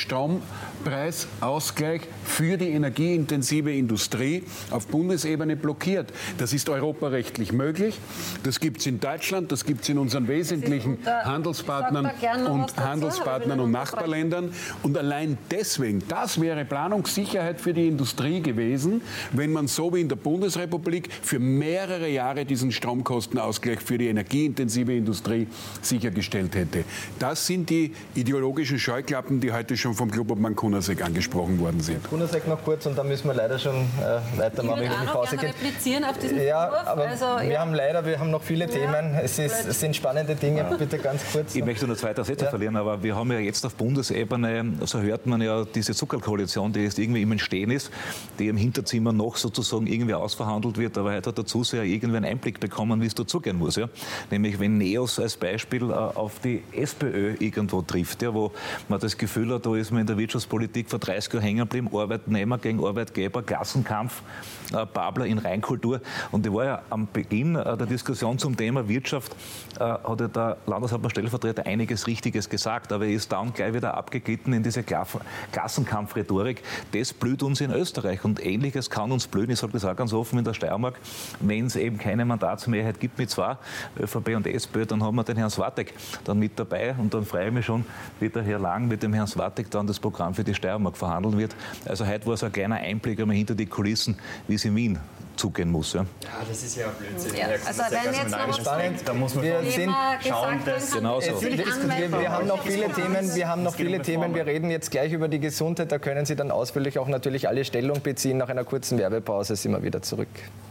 Strompreisausgleich für die energieintensive Industrie auf Bundesebene blockiert? Das ist europarechtlich möglich. Das gibt es in Deutschland, das gibt es in unseren wesentlichen Handelspartnern und Handelspartnern und Nachbarländern. Und allein deswegen, das wäre Planungssicherheit für die Industrie gewesen, wenn man so wie in der Bundesrepublik für mehrere Jahre diesen Stromkostenausgleich für die energieintensive Industrie sichergestellt hätte. Das sind die ideologischen Scheuklappen, die heute schon vom Clubobmann Kunasek angesprochen worden sind. Kunasek noch kurz und dann müssen wir leider schon äh, weitermachen. Ich würde auch noch gerne replizieren auf diesen Ja, Vorwurf. aber also, wir ja. haben leider, wir haben noch viele ja. Themen. Es, ist, es sind spannende Dinge. Ja. Bitte ganz kurz. Ich möchte nur zwei, drei Sätze ja. verlieren, aber wir haben ja jetzt auf Bundesebene, so hört man ja, diese Zuckerkoalition, die jetzt irgendwie im Entstehen ist, die im Hinterzimmer noch sozusagen irgendwie ausverhandelt wird, aber heute hat der Zuseher irgendwie einen Einblick bekommen, wie es dazugehen muss. Ja? Nämlich wenn Neos als Beispiel äh, auf die S P SPÖ irgendwo trifft, ja, wo man das Gefühl hat, da ist man in der Wirtschaftspolitik vor dreißig Jahren hängen geblieben, Arbeitnehmer gegen Arbeitgeber, Klassenkampf, äh, Babler in Reinkultur. Und ich war ja am Beginn äh, der Diskussion zum Thema Wirtschaft, äh, hat ja der Landeshauptmann Stellvertreter einiges Richtiges gesagt, aber er ist dann gleich wieder abgeglitten in diese Klaff- Klassenkampfrhetorik. Das blüht uns in Österreich und Ähnliches kann uns blühen, ich sage das auch ganz offen in der Steiermark, wenn es eben keine Mandatsmehrheit gibt mit zwei, ÖVP und SPÖ, dann haben wir den Herrn Swartek dann mit dabei und dann freue ich mich schon, wie der Herr Lang mit dem Herrn Swartek dann das Programm für die Steiermark verhandeln wird. Also heute war es ein kleiner Einblick einmal hinter die Kulissen, wie es in Wien zugehen muss. Ja, ja das ist ja Blödsinn. Ja. Also wenn jetzt noch spannend, da muss man wir schon sind schauen, dass genau so. wir, wir haben noch viele Themen, wir haben noch viele Themen, wir reden jetzt gleich über die Gesundheit, da können Sie dann ausführlich auch natürlich alle Stellung beziehen. Nach einer kurzen Werbepause sind wir wieder zurück.